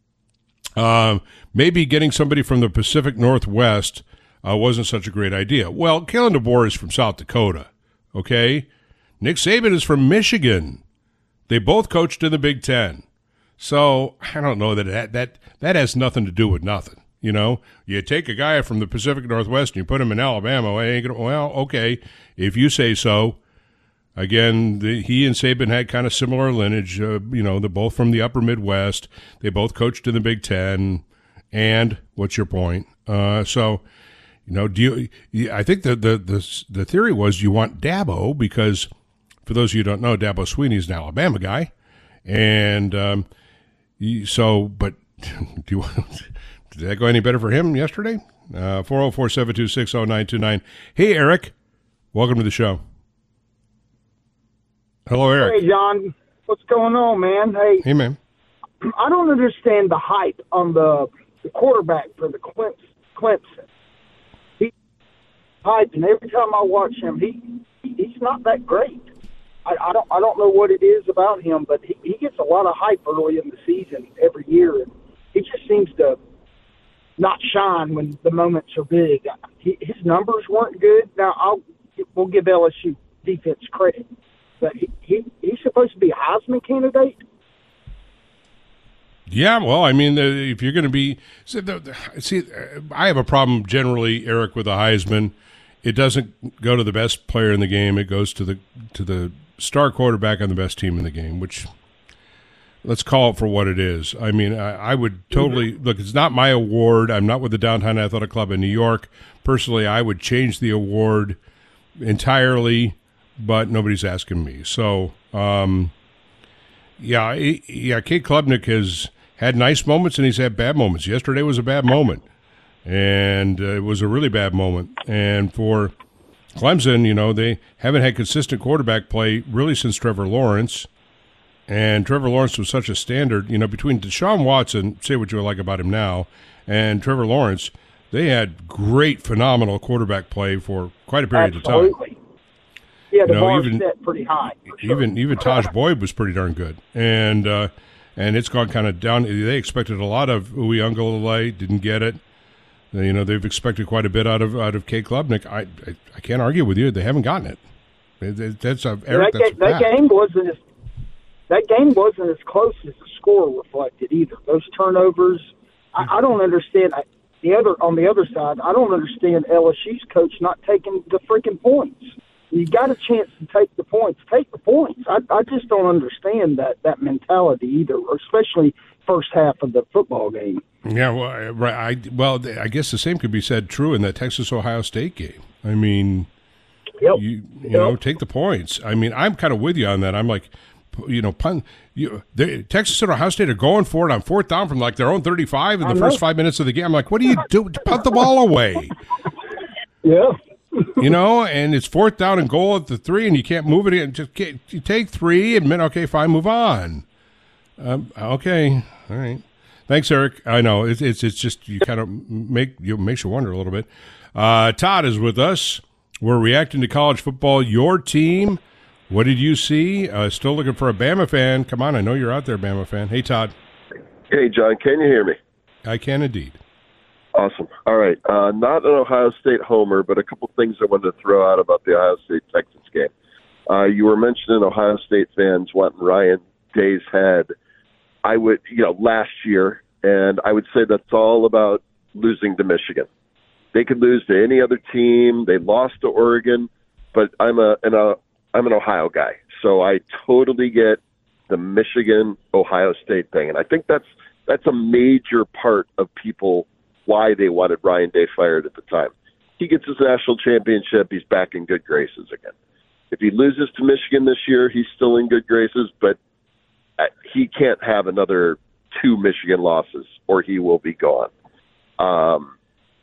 S4: um, maybe getting somebody from the Pacific Northwest uh, wasn't such a great idea. Well, Kalen DeBoer is from South Dakota, okay? Nick Saban is from Michigan. They both coached in the Big Ten. So I don't know that that that, that has nothing to do with nothing. You know, you take a guy from the Pacific Northwest and you put him in Alabama. Well, okay, if you say so. Again, the, he and Saban had kind of similar lineage. Uh, you know, they're both from the upper Midwest. They both coached in the Big Ten. And what's your point? Uh, so, you know, do you? I think the the the the theory was you want Dabo because, for those of you who don't know, Dabo Swinney's an Alabama guy, and um, so. But do you want? Did that go any better for him yesterday? Uh, four oh four, seven two six, oh nine two nine. Hey, Eric. Welcome to the show. Hello, Eric.
S13: Hey, John. What's going on, man? Hey,
S4: hey, man.
S13: I don't understand the hype on the the quarterback for the Clemson. He hides, and every time I watch him, he he's not that great. I, I don't I don't know what it is about him, but he, he gets a lot of hype early in the season every year, and he just seems to not shine when the moments are big. He, his numbers weren't good. Now I'll we'll give L S U defense credit, but he, he he's supposed to be a Heisman candidate.
S4: Yeah, well, I mean, if you're going to be see, see, I have a problem generally, Eric, with the Heisman. It doesn't go to the best player in the game. It goes to the to the star quarterback on the best team in the game, which let's call it for what it is. I mean, I, I would totally look. It's not my award. I'm not with the Downtown Athletic Club in New York. Personally, I would change the award entirely, but nobody's asking me. So, um, yeah, he, yeah, Cade Klubnik has had nice moments and he's had bad moments. Yesterday was a bad moment, and uh, it was a really bad moment. And for Clemson, you know, they haven't had consistent quarterback play really since Trevor Lawrence. And Trevor Lawrence was such a standard, you know, between Deshaun Watson, say what you like about him now, and Trevor Lawrence, they had great, phenomenal quarterback play for quite a period
S13: Absolutely.
S4: of time.
S13: Yeah, the
S4: you know,
S13: bar
S4: even,
S13: set pretty high. Sure.
S4: Even even Taj Boyd was pretty darn good. And uh, and it's gone kind of down. They expected a lot of Uiagalelei, didn't get it. You know, they've expected quite a bit out of out of Cade Klubnik. I, I I can't argue with you. They haven't gotten it. That's a, Eric,
S13: that,
S4: that's
S13: ga- that game wasn't as that game wasn't as close as the score reflected either. Those turnovers, I, I don't understand. I, the other on the other side, I don't understand L S U's coach not taking the freaking points. You got a chance to take the points. Take the points. I, I just don't understand that, that mentality either, especially first half of the football game.
S4: Yeah, well, right. I well, I guess the same could be said true in that Texas Ohio State game. I mean,
S13: yep.
S4: you you
S13: yep.
S4: know, take the points. I mean, I'm kind of with you on that. I'm like, you know, pun. You, they, Texas and Ohio State are going for it on fourth down from like their own thirty-five in the first five minutes of the game. I'm like, what do you do? Punt the ball away.
S13: Yeah.
S4: You know, and it's fourth down and goal at the three, and you can't move it in. Just can't, you take three, and then, okay, fine, move on. Um, okay, all right. Thanks, Eric. I know it's it's it's just you kind of make you makes you wonder a little bit. Uh, Todd is with us. We're reacting to college football. Your team. What did you see? Uh, still looking for a Bama fan. Come on, I know you're out there, Bama fan. Hey, Todd.
S14: Hey, John. Can you hear me?
S4: I can indeed.
S14: Awesome. All right. Uh, not an Ohio State homer, but a couple things I wanted to throw out about the Ohio State-Texas game. Uh, you were mentioning Ohio State fans wanting Ryan Day's head. I would, you know, last year, and I would say that's all about losing to Michigan. They could lose to any other team. They lost to Oregon, but I'm a, an, a I'm an Ohio guy, so I totally get the Michigan-Ohio State thing, and I think that's that's a major part of people why they wanted Ryan Day fired at the time. He gets his national championship, he's back in good graces again. If he loses to Michigan this year, he's still in good graces, but he can't have another two Michigan losses or he will be gone. Um,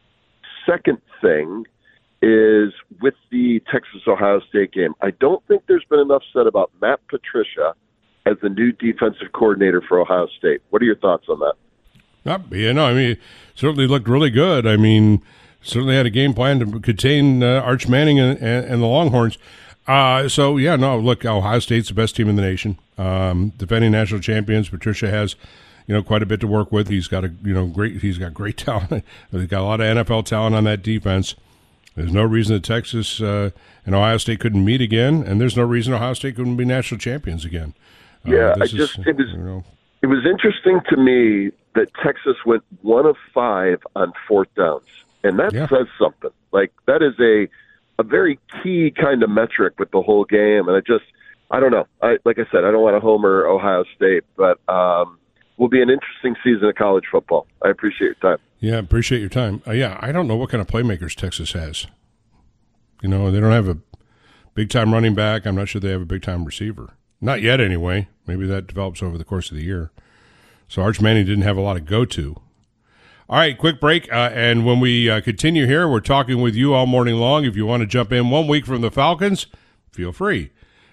S14: second thing is with the Texas-Ohio State game, I don't think there's been enough said about Matt Patricia as the new defensive coordinator for Ohio State. What are your thoughts on that?
S4: Uh, yeah, no, I mean, it certainly looked really good. I mean, certainly had a game plan to contain uh, Arch Manning and, and, and the Longhorns. Uh, so, yeah, no, look, Ohio State's the best team in the nation. Um, defending national champions, Patricia has, you know, quite a bit to work with. He's got a, you know, great, he's got great talent. He's got a lot of N F L talent on that defense. There's no reason that Texas uh, and Ohio State couldn't meet again, and there's no reason Ohio State couldn't be national champions again. Uh,
S14: yeah, I
S4: is,
S14: just, it was,
S4: you know,
S14: it was interesting to me that Texas went one of five on fourth downs, and that yeah. says something. Like, that is a a very key kind of metric with the whole game, and I just, I don't know. I Like I said, I don't want to homer Ohio State, but um, will be an interesting season of college football. I appreciate your time.
S4: Yeah, appreciate your time. Uh, yeah, I don't know what kind of playmakers Texas has. You know, they don't have a big-time running back. I'm not sure they have a big-time receiver. Not yet, anyway. Maybe that develops over the course of the year. So Arch Manning didn't have a lot of go-to. All right, quick break, uh, and when we uh, continue here, we're talking with you all morning long. If you want to jump in one week from the Falcons, feel free.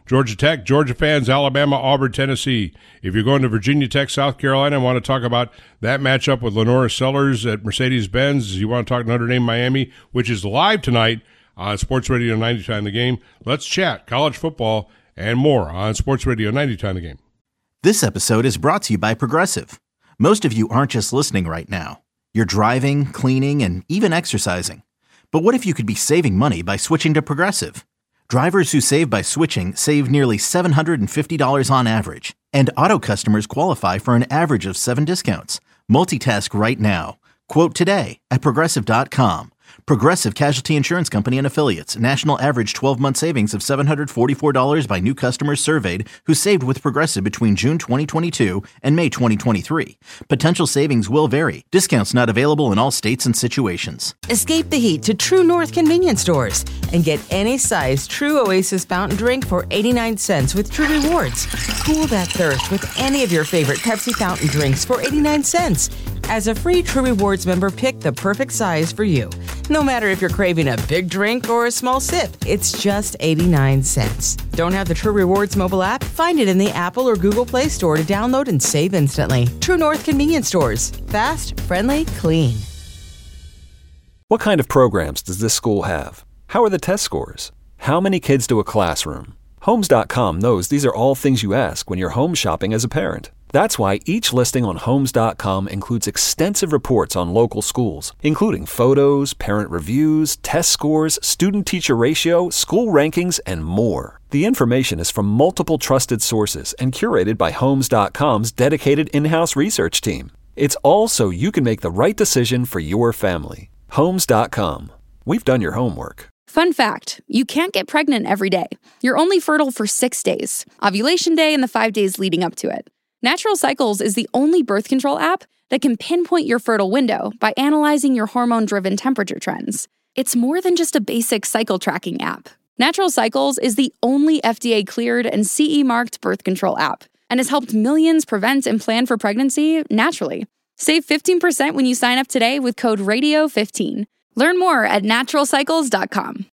S4: Georgia Tech, Georgia fans, Alabama, Auburn, Tennessee. If you're going to Virginia Tech, South Carolina, and want to talk about that matchup with Lenora Sellers at Mercedes-Benz, you want to talk Notre Dame, Miami, which is live tonight on Sports Radio ninety Time the Game. Let's chat college football and more on Sports Radio ninety Time the Game.
S1: This episode is brought to you by Progressive. Most of you aren't just listening right now. You're driving, cleaning, and even exercising. But what if you could be saving money by switching to Progressive? Drivers who save by switching save nearly seven hundred fifty dollars on average, and auto customers qualify for an average of seven discounts. Multitask right now. Quote today at Progressive dot com. Progressive Casualty Insurance Company and Affiliates. National average twelve-month savings of seven hundred forty-four dollars by new customers surveyed who saved with Progressive between June twenty twenty-two and May twenty twenty-three. Potential savings will vary. Discounts not available in all states and situations.
S2: Escape the heat to True North convenience stores and get any size True Oasis fountain drink for eighty-nine cents with True Rewards. Cool that thirst with any of your favorite Pepsi fountain drinks for eighty-nine cents. As a free True Rewards member, pick the perfect size for you. No matter if you're craving a big drink or a small sip, it's just eighty-nine cents. Don't have the True Rewards mobile app? Find it in the Apple or Google Play Store to download and save instantly. True North convenience stores. Fast, friendly, clean.
S3: What kind of programs does this school have? How are the test scores? How many kids do a classroom? Homes dot com knows these are all things you ask when you're home shopping as a parent. That's why each listing on Homes dot com includes extensive reports on local schools, including photos, parent reviews, test scores, student-teacher ratio, school rankings, and more. The information is from multiple trusted sources and curated by Homes dot com's dedicated in-house research team. It's all so you can make the right decision for your family. Homes dot com. We've done your homework.
S8: Fun fact, you can't get pregnant every day. You're only fertile for six days, ovulation day and the five days leading up to it. Natural Cycles is the only birth control app that can pinpoint your fertile window by analyzing your hormone-driven temperature trends. It's more than just a basic cycle tracking app. Natural Cycles is the only F D A-cleared and C E-marked birth control app and has helped millions prevent and plan for pregnancy naturally. Save fifteen percent when you sign up today with code radio fifteen. Learn more at natural cycles dot com.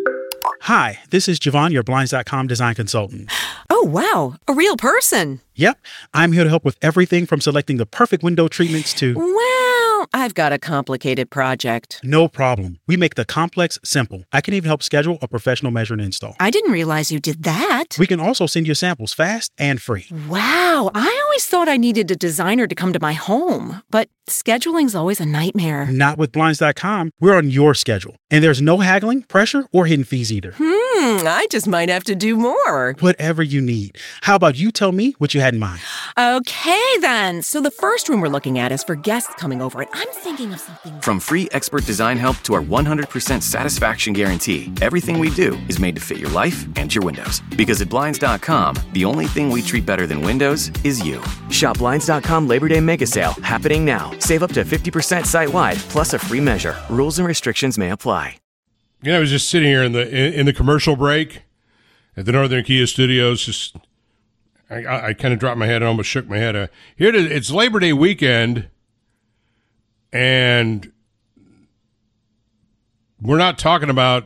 S9: Hi, this is Javon, your Blinds dot com design consultant.
S10: Oh, wow. A real person.
S9: Yep. I'm here to help with everything from selecting the perfect window treatments to...
S10: Well, I've got a complicated project.
S9: No problem. We make the complex simple. I can even help schedule a professional measure and install.
S10: I didn't realize you did that.
S9: We can also send you samples fast and free.
S10: Wow. I always thought I needed a designer to come to my home, but scheduling's always a nightmare.
S9: Not with Blinds dot com. We're on your schedule. And there's no haggling, pressure, or hidden fees either.
S10: Hmm, I just might have to do more.
S9: Whatever you need. How about you tell me what you had in mind?
S10: Okay, then. So the first room we're looking at is for guests coming over, and I'm thinking of something...
S11: From free expert design help to our one hundred percent satisfaction guarantee, everything we do is made to fit your life and your windows. Because at Blinds dot com, the only thing we treat better than windows is you. Shop Blinds dot com Labor Day Mega Sale, happening now. Save up to fifty percent site-wide, plus a free measure. Rules and restrictions may apply.
S4: Yeah, I was just sitting here in the in, in the commercial break at the Northern Kia Studios. Just I, I, I kind of dropped my head and almost shook my head. Uh, here it is. It's Labor Day weekend, and we're not talking about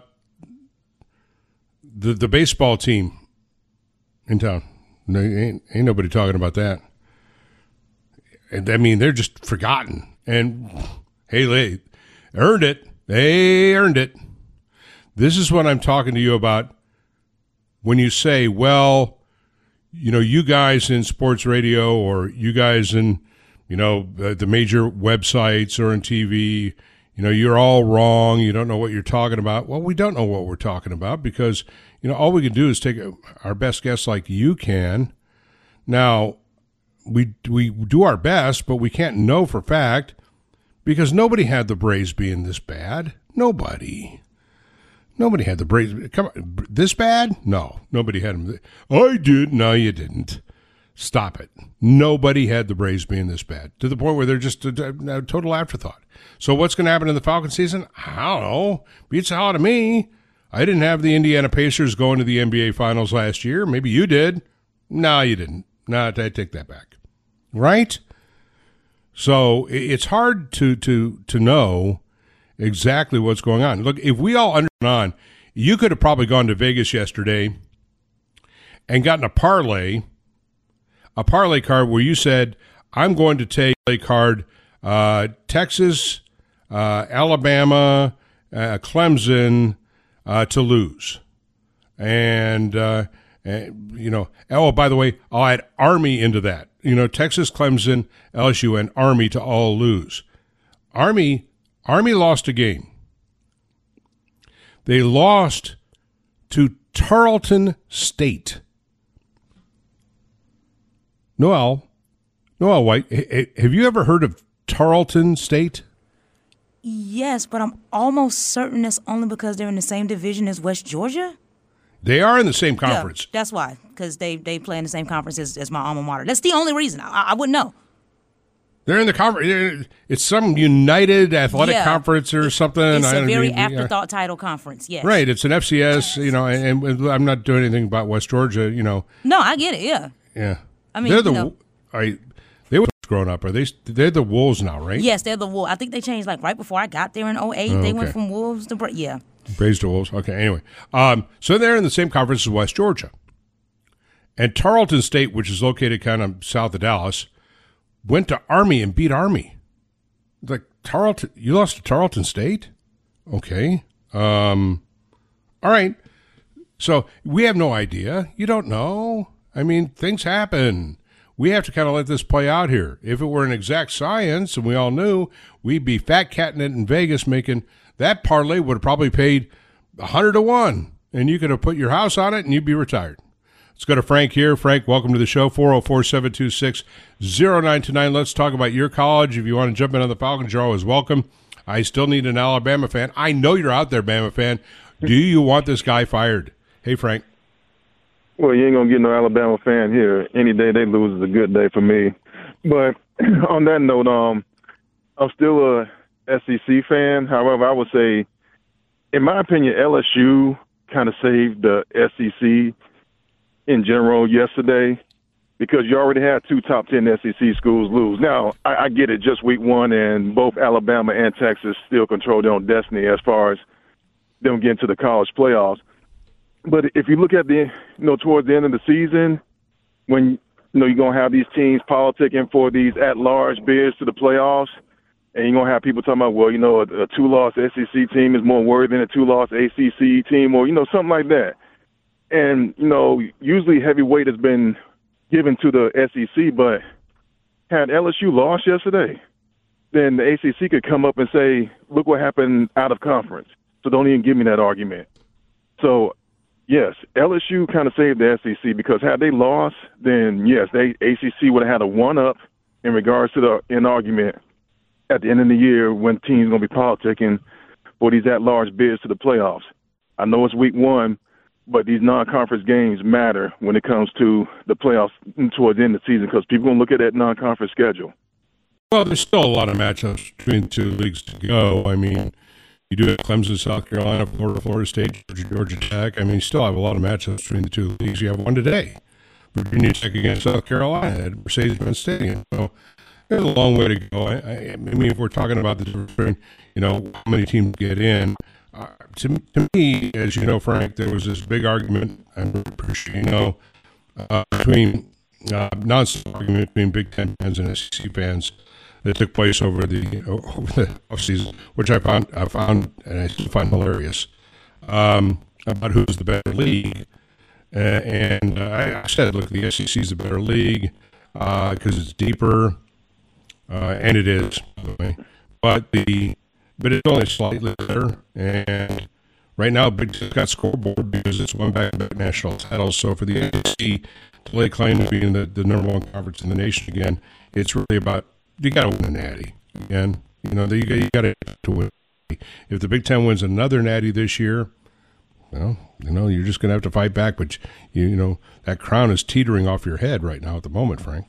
S4: the the baseball team in town. No, ain't, ain't nobody talking about that. And I mean, they're just forgotten. And hey, they earned it. They earned it. This is what I'm talking to you about when you say, well, you know, you guys in sports radio or you guys in, you know, the major websites or on T V, you know, you're all wrong. You don't know what you're talking about. Well, we don't know what we're talking about because, you know, all we can do is take our best guess like you can. Now, we we do our best, but we can't know for fact because nobody had the Braves being this bad. Nobody. Nobody had the Braves. Come on, this bad? No, nobody had them. I did. No, you didn't. Stop it. Nobody had the Braves being this bad to the point where they're just a, a total afterthought. So what's going to happen in the Falcon season? I don't know. Beats the hell out of me. I didn't have the Indiana Pacers going to the N B A Finals last year. Maybe you did. No, you didn't. No, I take that back. Right? So it's hard to to to know exactly what's going on. Look, if we all understand on, you could have probably gone to Vegas yesterday and gotten a parlay, a parlay card where you said, I'm going to take a card, uh, Texas, uh, Alabama, uh, Clemson uh, to lose. And, uh, and, you know, oh, by the way, I'll add Army into that. You know, Texas, Clemson, L S U, and Army to all lose. Army, Army lost a game. They lost to Tarleton State. Noel, Noel White, have you ever heard of Tarleton State?
S15: Yes, but I'm almost certain that's only because they're in the same division as West Georgia.
S4: They are in the same conference.
S15: Yeah, that's why, because they, they play in the same conference as, as my alma mater. That's the only reason. I, I wouldn't know.
S4: They're in the conference. It's some United Athletic yeah. Conference or something.
S15: It's
S4: I
S15: a very
S4: mean,
S15: afterthought
S4: yeah.
S15: title conference, yes.
S4: Right. It's an F C S, you know, and, and I'm not doing anything about West Georgia, you know.
S15: No, I get it, yeah.
S4: Yeah.
S15: I mean,
S4: they're the,
S15: you know.
S4: I, they were growing up. Are they? They're the Wolves now, right?
S15: Yes, they're the Wolves. I think they changed like right before I got there in oh eight.
S4: Oh,
S15: they
S4: okay.
S15: went from Wolves to, yeah.
S4: Braves to Wolves. Okay, anyway. Um, so they're in the same conference as West Georgia. And Tarleton State, which is located kind of south of Dallas, went to Army and beat Army. Like, Tarleton, you lost to Tarleton State? Okay. Um, all right. So we have no idea. You don't know. I mean, things happen. We have to kind of let this play out here. If it were an exact science and we all knew, we'd be fat catting it in Vegas making that parlay would have probably paid one hundred to one, and you could have put your house on it and you'd be retired. Let's go to Frank here. Frank, welcome to the show, four oh four, seven two six, oh nine two nine. Let's talk about your college. If you want to jump in on the Falcons, you're always welcome. I still need an Alabama fan. I know you're out there, Bama fan. Do you want this guy fired? Hey, Frank.
S16: Well, you ain't going to get no Alabama fan here. Any day they lose is a good day for me. But on that note, um, I'm still a S E C fan. However, I would say, in my opinion, L S U kind of saved the S E C in general yesterday because you already had two top ten S E C schools lose. Now, I, I get it, just week one, and both Alabama and Texas still control their own destiny as far as them getting to the college playoffs. But if you look at the, you know, towards the end of the season, when, you know, you're going to have these teams politicking for these at-large bids to the playoffs, and you're going to have people talking about, well, you know, a, a two-loss S E C team is more worthy than a two-loss A C C team, or, you know, something like that. And, you know, usually heavyweight has been given to the S E C, but had L S U lost yesterday, then the A C C could come up and say, look what happened out of conference. So don't even give me that argument. So, yes, L S U kind of saved the S E C because had they lost, then, yes, they A C C would have had a one-up in regards to the an argument at the end of the year when teams going to be politicking for these at-large bids to the playoffs. I know it's week one, but these non-conference games matter when it comes to the playoffs towards the end of the season because people going to look at that non-conference schedule.
S4: Well, there's still a lot of matchups between the two leagues to go. I mean, you do have Clemson, South Carolina, Florida, Florida State, Georgia, Georgia Tech. I mean, you still have a lot of matchups between the two leagues. You have one today. Virginia Tech against South Carolina at Mercedes-Benz Stadium. So there's a long way to go. I, I, I mean, if we're talking about the difference between, you know, how many teams get in, uh, to, to me, as you know, Frank, there was this big argument, I'm pretty sure you know, uh, between, uh, non-stop argument between Big Ten fans and S E C fans that took place over the over the offseason, which I found I found and I still find hilarious, um, about who's the better league. Uh, and uh, I said, look, the S E C is a better league because uh, it's deeper, uh, and it is, by the way. But the but it's only slightly better. And right now, Big Ten's got scoreboard because it's won back-to-back national titles. So for the S E C to lay claim to being the, the number one conference in the nation again, it's really about you got to win a natty again. You know, you got, you got to win. If the Big Ten wins another natty this year, well, you know, you're just going to have to fight back. But you, you know, that crown is teetering off your head right now at the moment, Frank.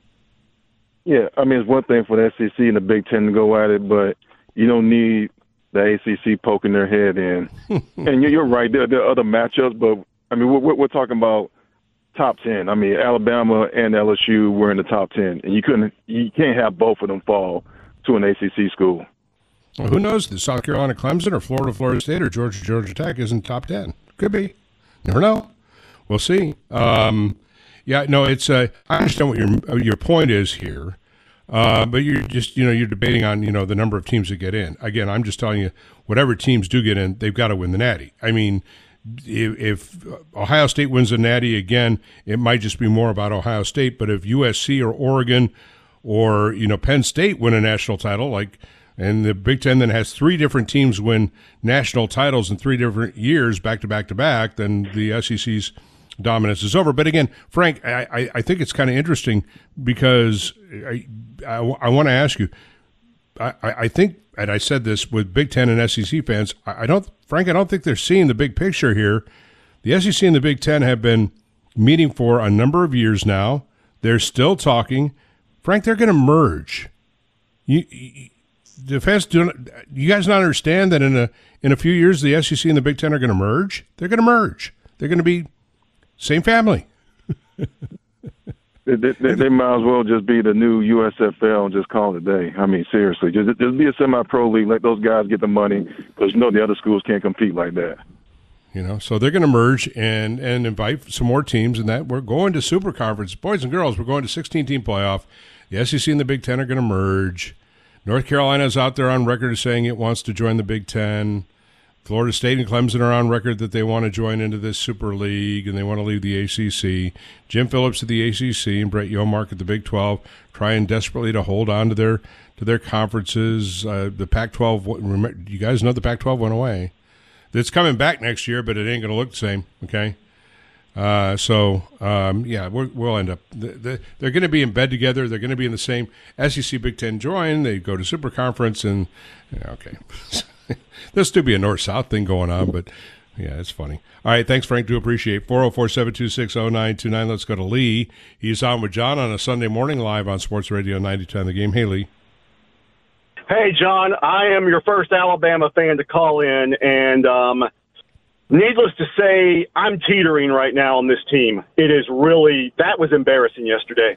S16: Yeah, I mean, it's one thing for the S E C and the Big Ten to go at it, but you don't need the A C C poking their head in. And you're right, there, there are other matchups, but, I mean, we're, we're talking about top ten. I mean, Alabama and L S U were in the top ten, and you couldn't, you can't have both of them fall to an A C C school.
S4: Well, who knows? The South Carolina Clemson or Florida Florida State or Georgia Georgia Tech isn't top ten. Could be. Never know. we'll see. Um, yeah, no, it's. Uh, I understand what your your point is here, uh, but you're just you know you're debating on you know the number of teams that get in. Again, I'm just telling you, whatever teams do get in, they've got to win the Natty. I mean, if, if Ohio State wins the Natty again, it might just be more about Ohio State. But if U S C or Oregon or you know Penn State win a national title, like. And the Big Ten then has three different teams win national titles in three different years, back to back to back, then the S E C's dominance is over. But again, Frank, I, I, I think it's kind of interesting because I, I, I want to ask you, I, I think, and I said this with Big Ten and S E C fans, I, I don't, Frank, I don't think they're seeing the big picture here. The S E C and the Big Ten have been meeting for a number of years now. They're still talking. Frank, they're going to merge. You, you The fans do. You guys not understand that in a in a few years the S E C and the Big Ten are going to merge. They're going to merge. They're going to be same family.
S16: they, they, they might as well just be the new U S F L and just call it a day. I mean, seriously, just just be a semi-pro league. Let those guys get the money because you know the other schools can't compete like that.
S4: You know, so they're going to merge and and invite some more teams, and that we're going to Super Conference, boys and girls. We're going to sixteen team playoff. The S E C and the Big Ten are going to merge. North Carolina's out there on record as saying it wants to join the Big Ten. Florida State and Clemson are on record that they want to join into this Super League and they want to leave the A C C. Jim Phillips at the A C C and Brett Yomark at the Big twelve trying desperately to hold on to their to their conferences. Uh, the Pac twelve, you guys know the Pac twelve went away. It's coming back next year, but it ain't going to look the same, okay? Uh, so, um, yeah, we're, we'll end up the, the, – they're going to be in bed together. They're going to be in the same S E C Big Ten join. They go to Super Conference and yeah, – okay. There'll still be a north-south thing going on, but, yeah, it's funny. All right, thanks, Frank. Do appreciate four oh four, seven two six, oh nine two nine. Let's go to Lee. He's on with John on a Sunday morning live on Sports Radio ninety ten The Game. Hey, Lee.
S17: Hey, John. I am your first Alabama fan to call in, and um, – needless to say, I'm teetering right now on this team. It is really – that was embarrassing yesterday.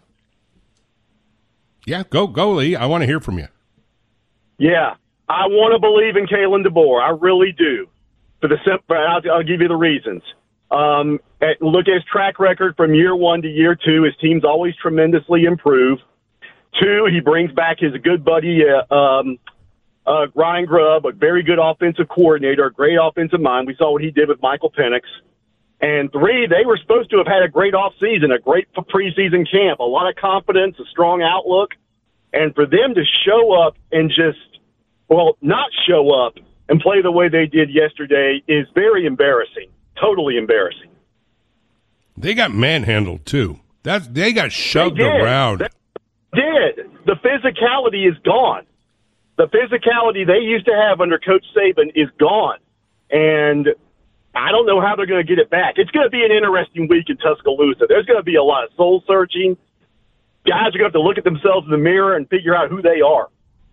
S4: Yeah, go, go, Lee. I want to hear from you.
S17: Yeah, I want to believe in Kalen DeBoer. I really do. For the simple, I'll, I'll give you the reasons. Um, at, look at his track record from year one to year two. His team's always tremendously improved. Two, he brings back his good buddy uh, – um, Uh, Ryan Grubb, a very good offensive coordinator, a great offensive mind. We saw what he did with Michael Penix. And three, they were supposed to have had a great offseason, a great preseason camp, a lot of confidence, a strong outlook. And for them to show up and just, well, not show up and play the way they did yesterday is very embarrassing, totally embarrassing.
S4: They got manhandled, too. That's, they got shoved
S17: they
S4: around.
S17: They did. The physicality is gone. The physicality they used to have under Coach Saban is gone, and I don't know how they're going to get it back. It's going to be an interesting week in Tuscaloosa. There's going to be a lot of soul-searching. Guys are going to have to look at themselves in the mirror and figure out who they are.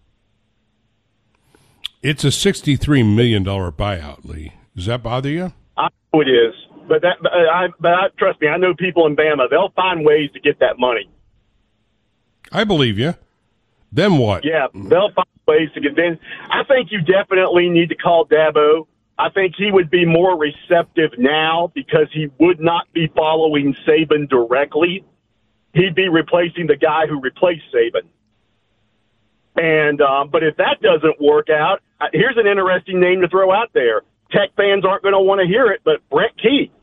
S4: It's a sixty-three million dollars buyout, Lee. Does that bother you?
S17: I know it is, but that, but I, but I, trust me, I know people in Bama. They'll find ways to get that money.
S4: I believe you. Then what?
S17: Yeah, they'll find ways to get in. I think you definitely need to call Dabo. I think he would be more receptive now because he would not be following Saban directly. He'd be replacing the guy who replaced Saban. And um, but if that doesn't work out, here's an interesting name to throw out there. Tech fans aren't going to want to hear it, but Brent Key.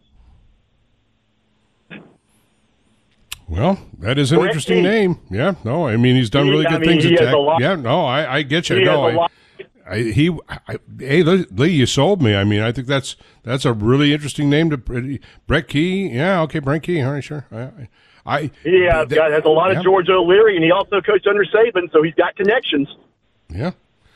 S4: Well, that is an
S17: Brent
S4: interesting
S17: Key.
S4: name. Yeah, no, I mean he's done
S17: He-
S4: really
S17: I
S4: good
S17: mean,
S4: things
S17: he
S4: at
S17: has
S4: Tech.
S17: a lot-
S4: Yeah, no, I, I get you.
S17: He
S4: no,
S17: has a
S4: I,
S17: lot-
S4: I, he, I, hey, Lee, you sold me. I mean, I think that's that's a really interesting name to Brett Key. Yeah, okay, Brent Key. All right, sure. I, I, I
S17: He uh,
S4: th-
S17: got, has a lot of
S4: yeah.
S17: George O'Leary, and he also coached under Saban, so he's got connections.
S4: Yeah.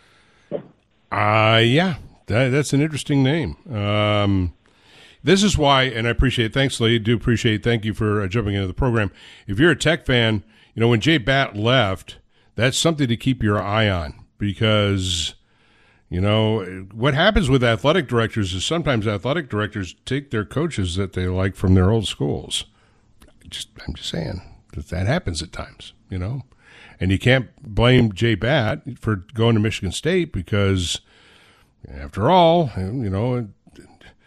S4: Uh, yeah, that, that's an interesting name. Um, this is why, and I appreciate it. Thanks, Lee. Do appreciate Thank you for uh, jumping into the program. If you're a Tech fan, you know, when Jay Batt left, that's something to keep your eye on because, you know, what happens with athletic directors is sometimes athletic directors take their coaches that they like from their old schools. Just, I'm just saying that that happens at times, you know. And you can't blame Jay Batt for going to Michigan State because, after all, you know,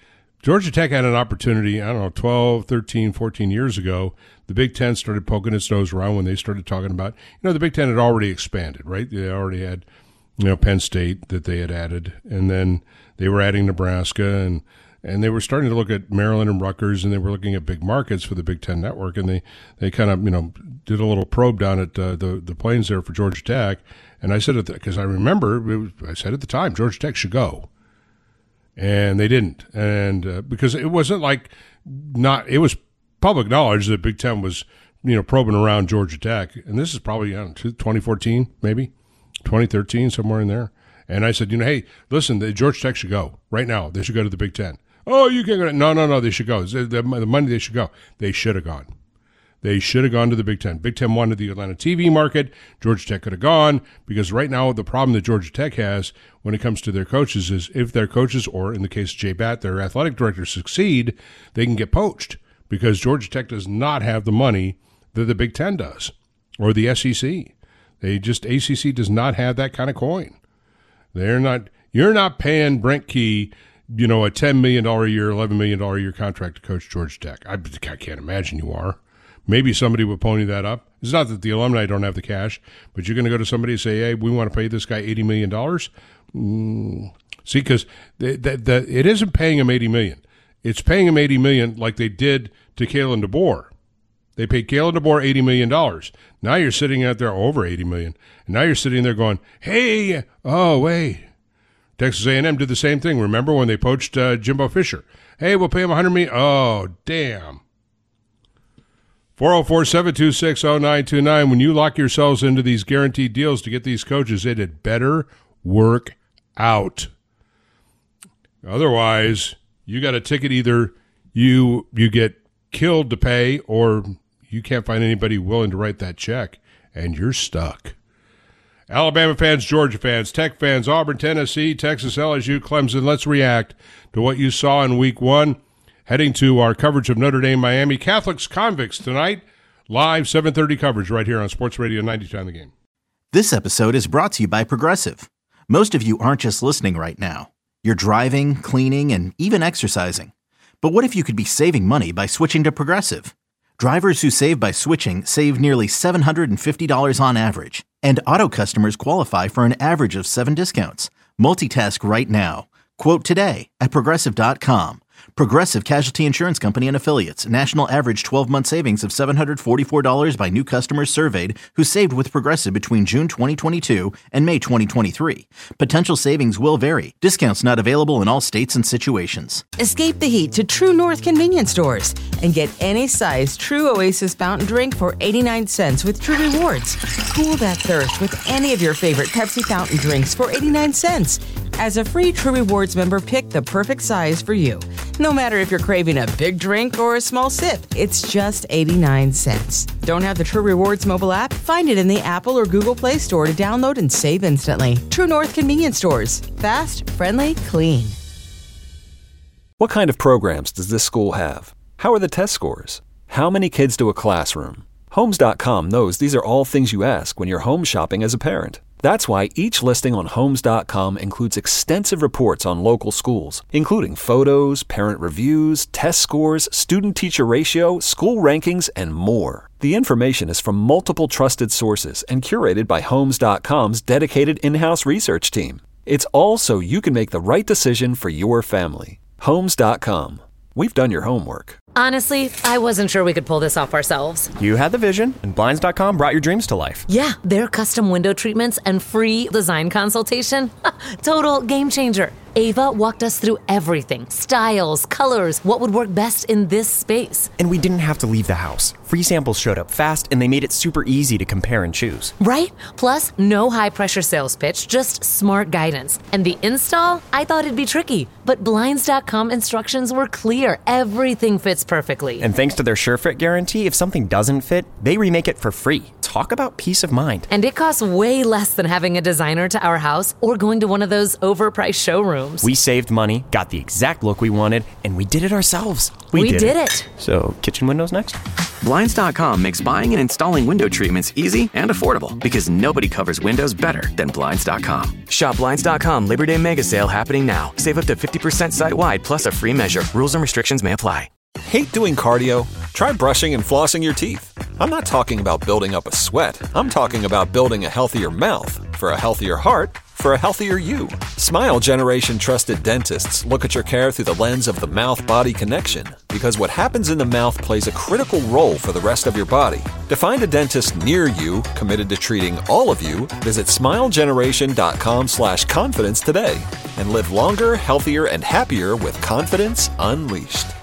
S4: Georgia Tech had an opportunity, I don't know, twelve, thirteen, fourteen years ago. The Big Ten started poking its nose around when they started talking about, you know, the Big Ten had already expanded, right? They already had, you know, Penn State that they had added, and then they were adding Nebraska, and and they were starting to look at Maryland and Rutgers, and they were looking at big markets for the Big Ten network, and they, they kind of, you know, did a little probe down at uh, the, the plains there for Georgia Tech, and I said, because I remember, it was, I said at the time, Georgia Tech should go. And they didn't, and uh, because it wasn't like not, it was public knowledge that Big Ten was, you know, probing around Georgia Tech, and this is probably, I don't know, twenty fourteen, maybe twenty thirteen, somewhere in there. And I said, you know, hey, listen, the Georgia Tech should go right now. They should go to the Big Ten. Oh, you can't go. No, no, no, they should go. The, the, the money they should go. They should have gone. They should have gone to the Big Ten. Big Ten wanted the Atlanta T V market. Georgia Tech could have gone, because right now the problem that Georgia Tech has when it comes to their coaches is if their coaches, or in the case of Jay Batt, their athletic directors, succeed, they can get poached, because Georgia Tech does not have the money that the Big Ten does, or the S E C. They just, A C C does not have that kind of coin. They're not, you're not paying Brent Key, you know, a ten million dollars a year, eleven million dollars a year contract to coach Georgia Tech. I, I can't imagine you are. Maybe somebody would pony that up. It's not that the alumni don't have the cash, but you're going to go to somebody and say, hey, we want to pay this guy eighty million dollars? Mm. See, because the, the, the, it isn't paying him eighty million dollars. It's paying him eighty million dollars like they did to Kalen DeBoer. They paid Kalen DeBoer eighty million dollars. Now you're sitting out there over eighty million dollars. And now you're sitting there going, hey, oh, wait. Texas A and M did the same thing. Remember when they poached uh, Jimbo Fisher? Hey, we'll pay him one hundred million dollars. Oh, damn. four oh four, seven two six, oh nine two nine. When you lock yourselves into these guaranteed deals to get these coaches, it had better work out. Otherwise, you got a ticket, either you you get killed to pay, or you can't find anybody willing to write that check, and you're stuck. Alabama fans, Georgia fans, Tech fans, Auburn, Tennessee, Texas, L S U, Clemson, let's react to what you saw in week one. Heading to our coverage of Notre Dame, Miami, Catholics, Convicts tonight. Live seven thirty coverage right here on Sports Radio ninety-two on the Game.
S1: This episode is brought to you by Progressive. Most of you aren't just listening right now. You're driving, cleaning, and even exercising. But what if you could be saving money by switching to Progressive? Drivers who save by switching save nearly seven hundred fifty dollars on average. And auto customers qualify for an average of seven discounts. Multitask right now. Quote today at Progressive dot com. Progressive Casualty Insurance Company and Affiliates. National average twelve-month savings of seven hundred forty-four dollars by new customers surveyed who saved with Progressive between June twenty twenty-two and May twenty twenty-three. Potential savings will vary. Discounts not available in all states and situations.
S2: Escape the heat to True North convenience stores and get any size True Oasis fountain drink for eighty-nine cents with True Rewards. Cool that thirst with any of your favorite Pepsi fountain drinks for eighty-nine cents. As a free True Rewards member, pick the perfect size for you. No matter if you're craving a big drink or a small sip, it's just eighty-nine cents. Don't have the True Rewards mobile app? Find it in the Apple or Google Play Store to download and save instantly. True North convenience stores. Fast, friendly, clean.
S3: What kind of programs does this school have? How are the test scores? How many kids do a classroom? Homes dot com knows these are all things you ask when you're home shopping as a parent. That's why each listing on Homes dot com includes extensive reports on local schools, including photos, parent reviews, test scores, student-teacher ratio, school rankings, and more. The information is from multiple trusted sources and curated by Homes dot com's dedicated in-house research team. It's all so you can make the right decision for your family. Homes dot com. We've done your homework.
S18: Honestly, I wasn't sure we could pull this off ourselves.
S19: You had the vision, and Blinds dot com brought your dreams to life.
S18: Yeah, their custom window treatments and free design consultation. Total game changer. Ava walked us through everything. Styles, colors, what would work best in this space.
S19: And we didn't have to leave the house. Free samples showed up fast, and they made it super easy to compare and choose.
S18: Right? Plus, no high-pressure sales pitch, just smart guidance. And the install? I thought it'd be tricky. But Blinds dot com instructions were clear. Everything fits perfectly.
S19: And thanks to their SureFit guarantee, if something doesn't fit, they remake it for free. Talk about peace of mind.
S18: And it costs way less than having a designer to our house or going to one of those overpriced showrooms.
S19: We saved money, got the exact look we wanted, and we did it ourselves.
S18: We, we did, did it. it.
S19: So, kitchen windows next?
S11: Blinds dot com makes buying and installing window treatments easy and affordable because nobody covers windows better than Blinds dot com. Shop Blinds dot com Labor Day Mega Sale happening now. Save up to fifty percent site-wide plus a free measure. Rules and restrictions may apply.
S3: Hate doing cardio? Try brushing and flossing your teeth. I'm not talking about building up a sweat. I'm talking about building a healthier mouth for a healthier heart for a healthier you. Smile Generation trusted dentists look at your care through the lens of the mouth-body connection because what happens in the mouth plays a critical role for the rest of your body. To find a dentist near you committed to treating all of you, visit smile generation dot com slash confidence today and live longer, healthier, and happier with confidence unleashed.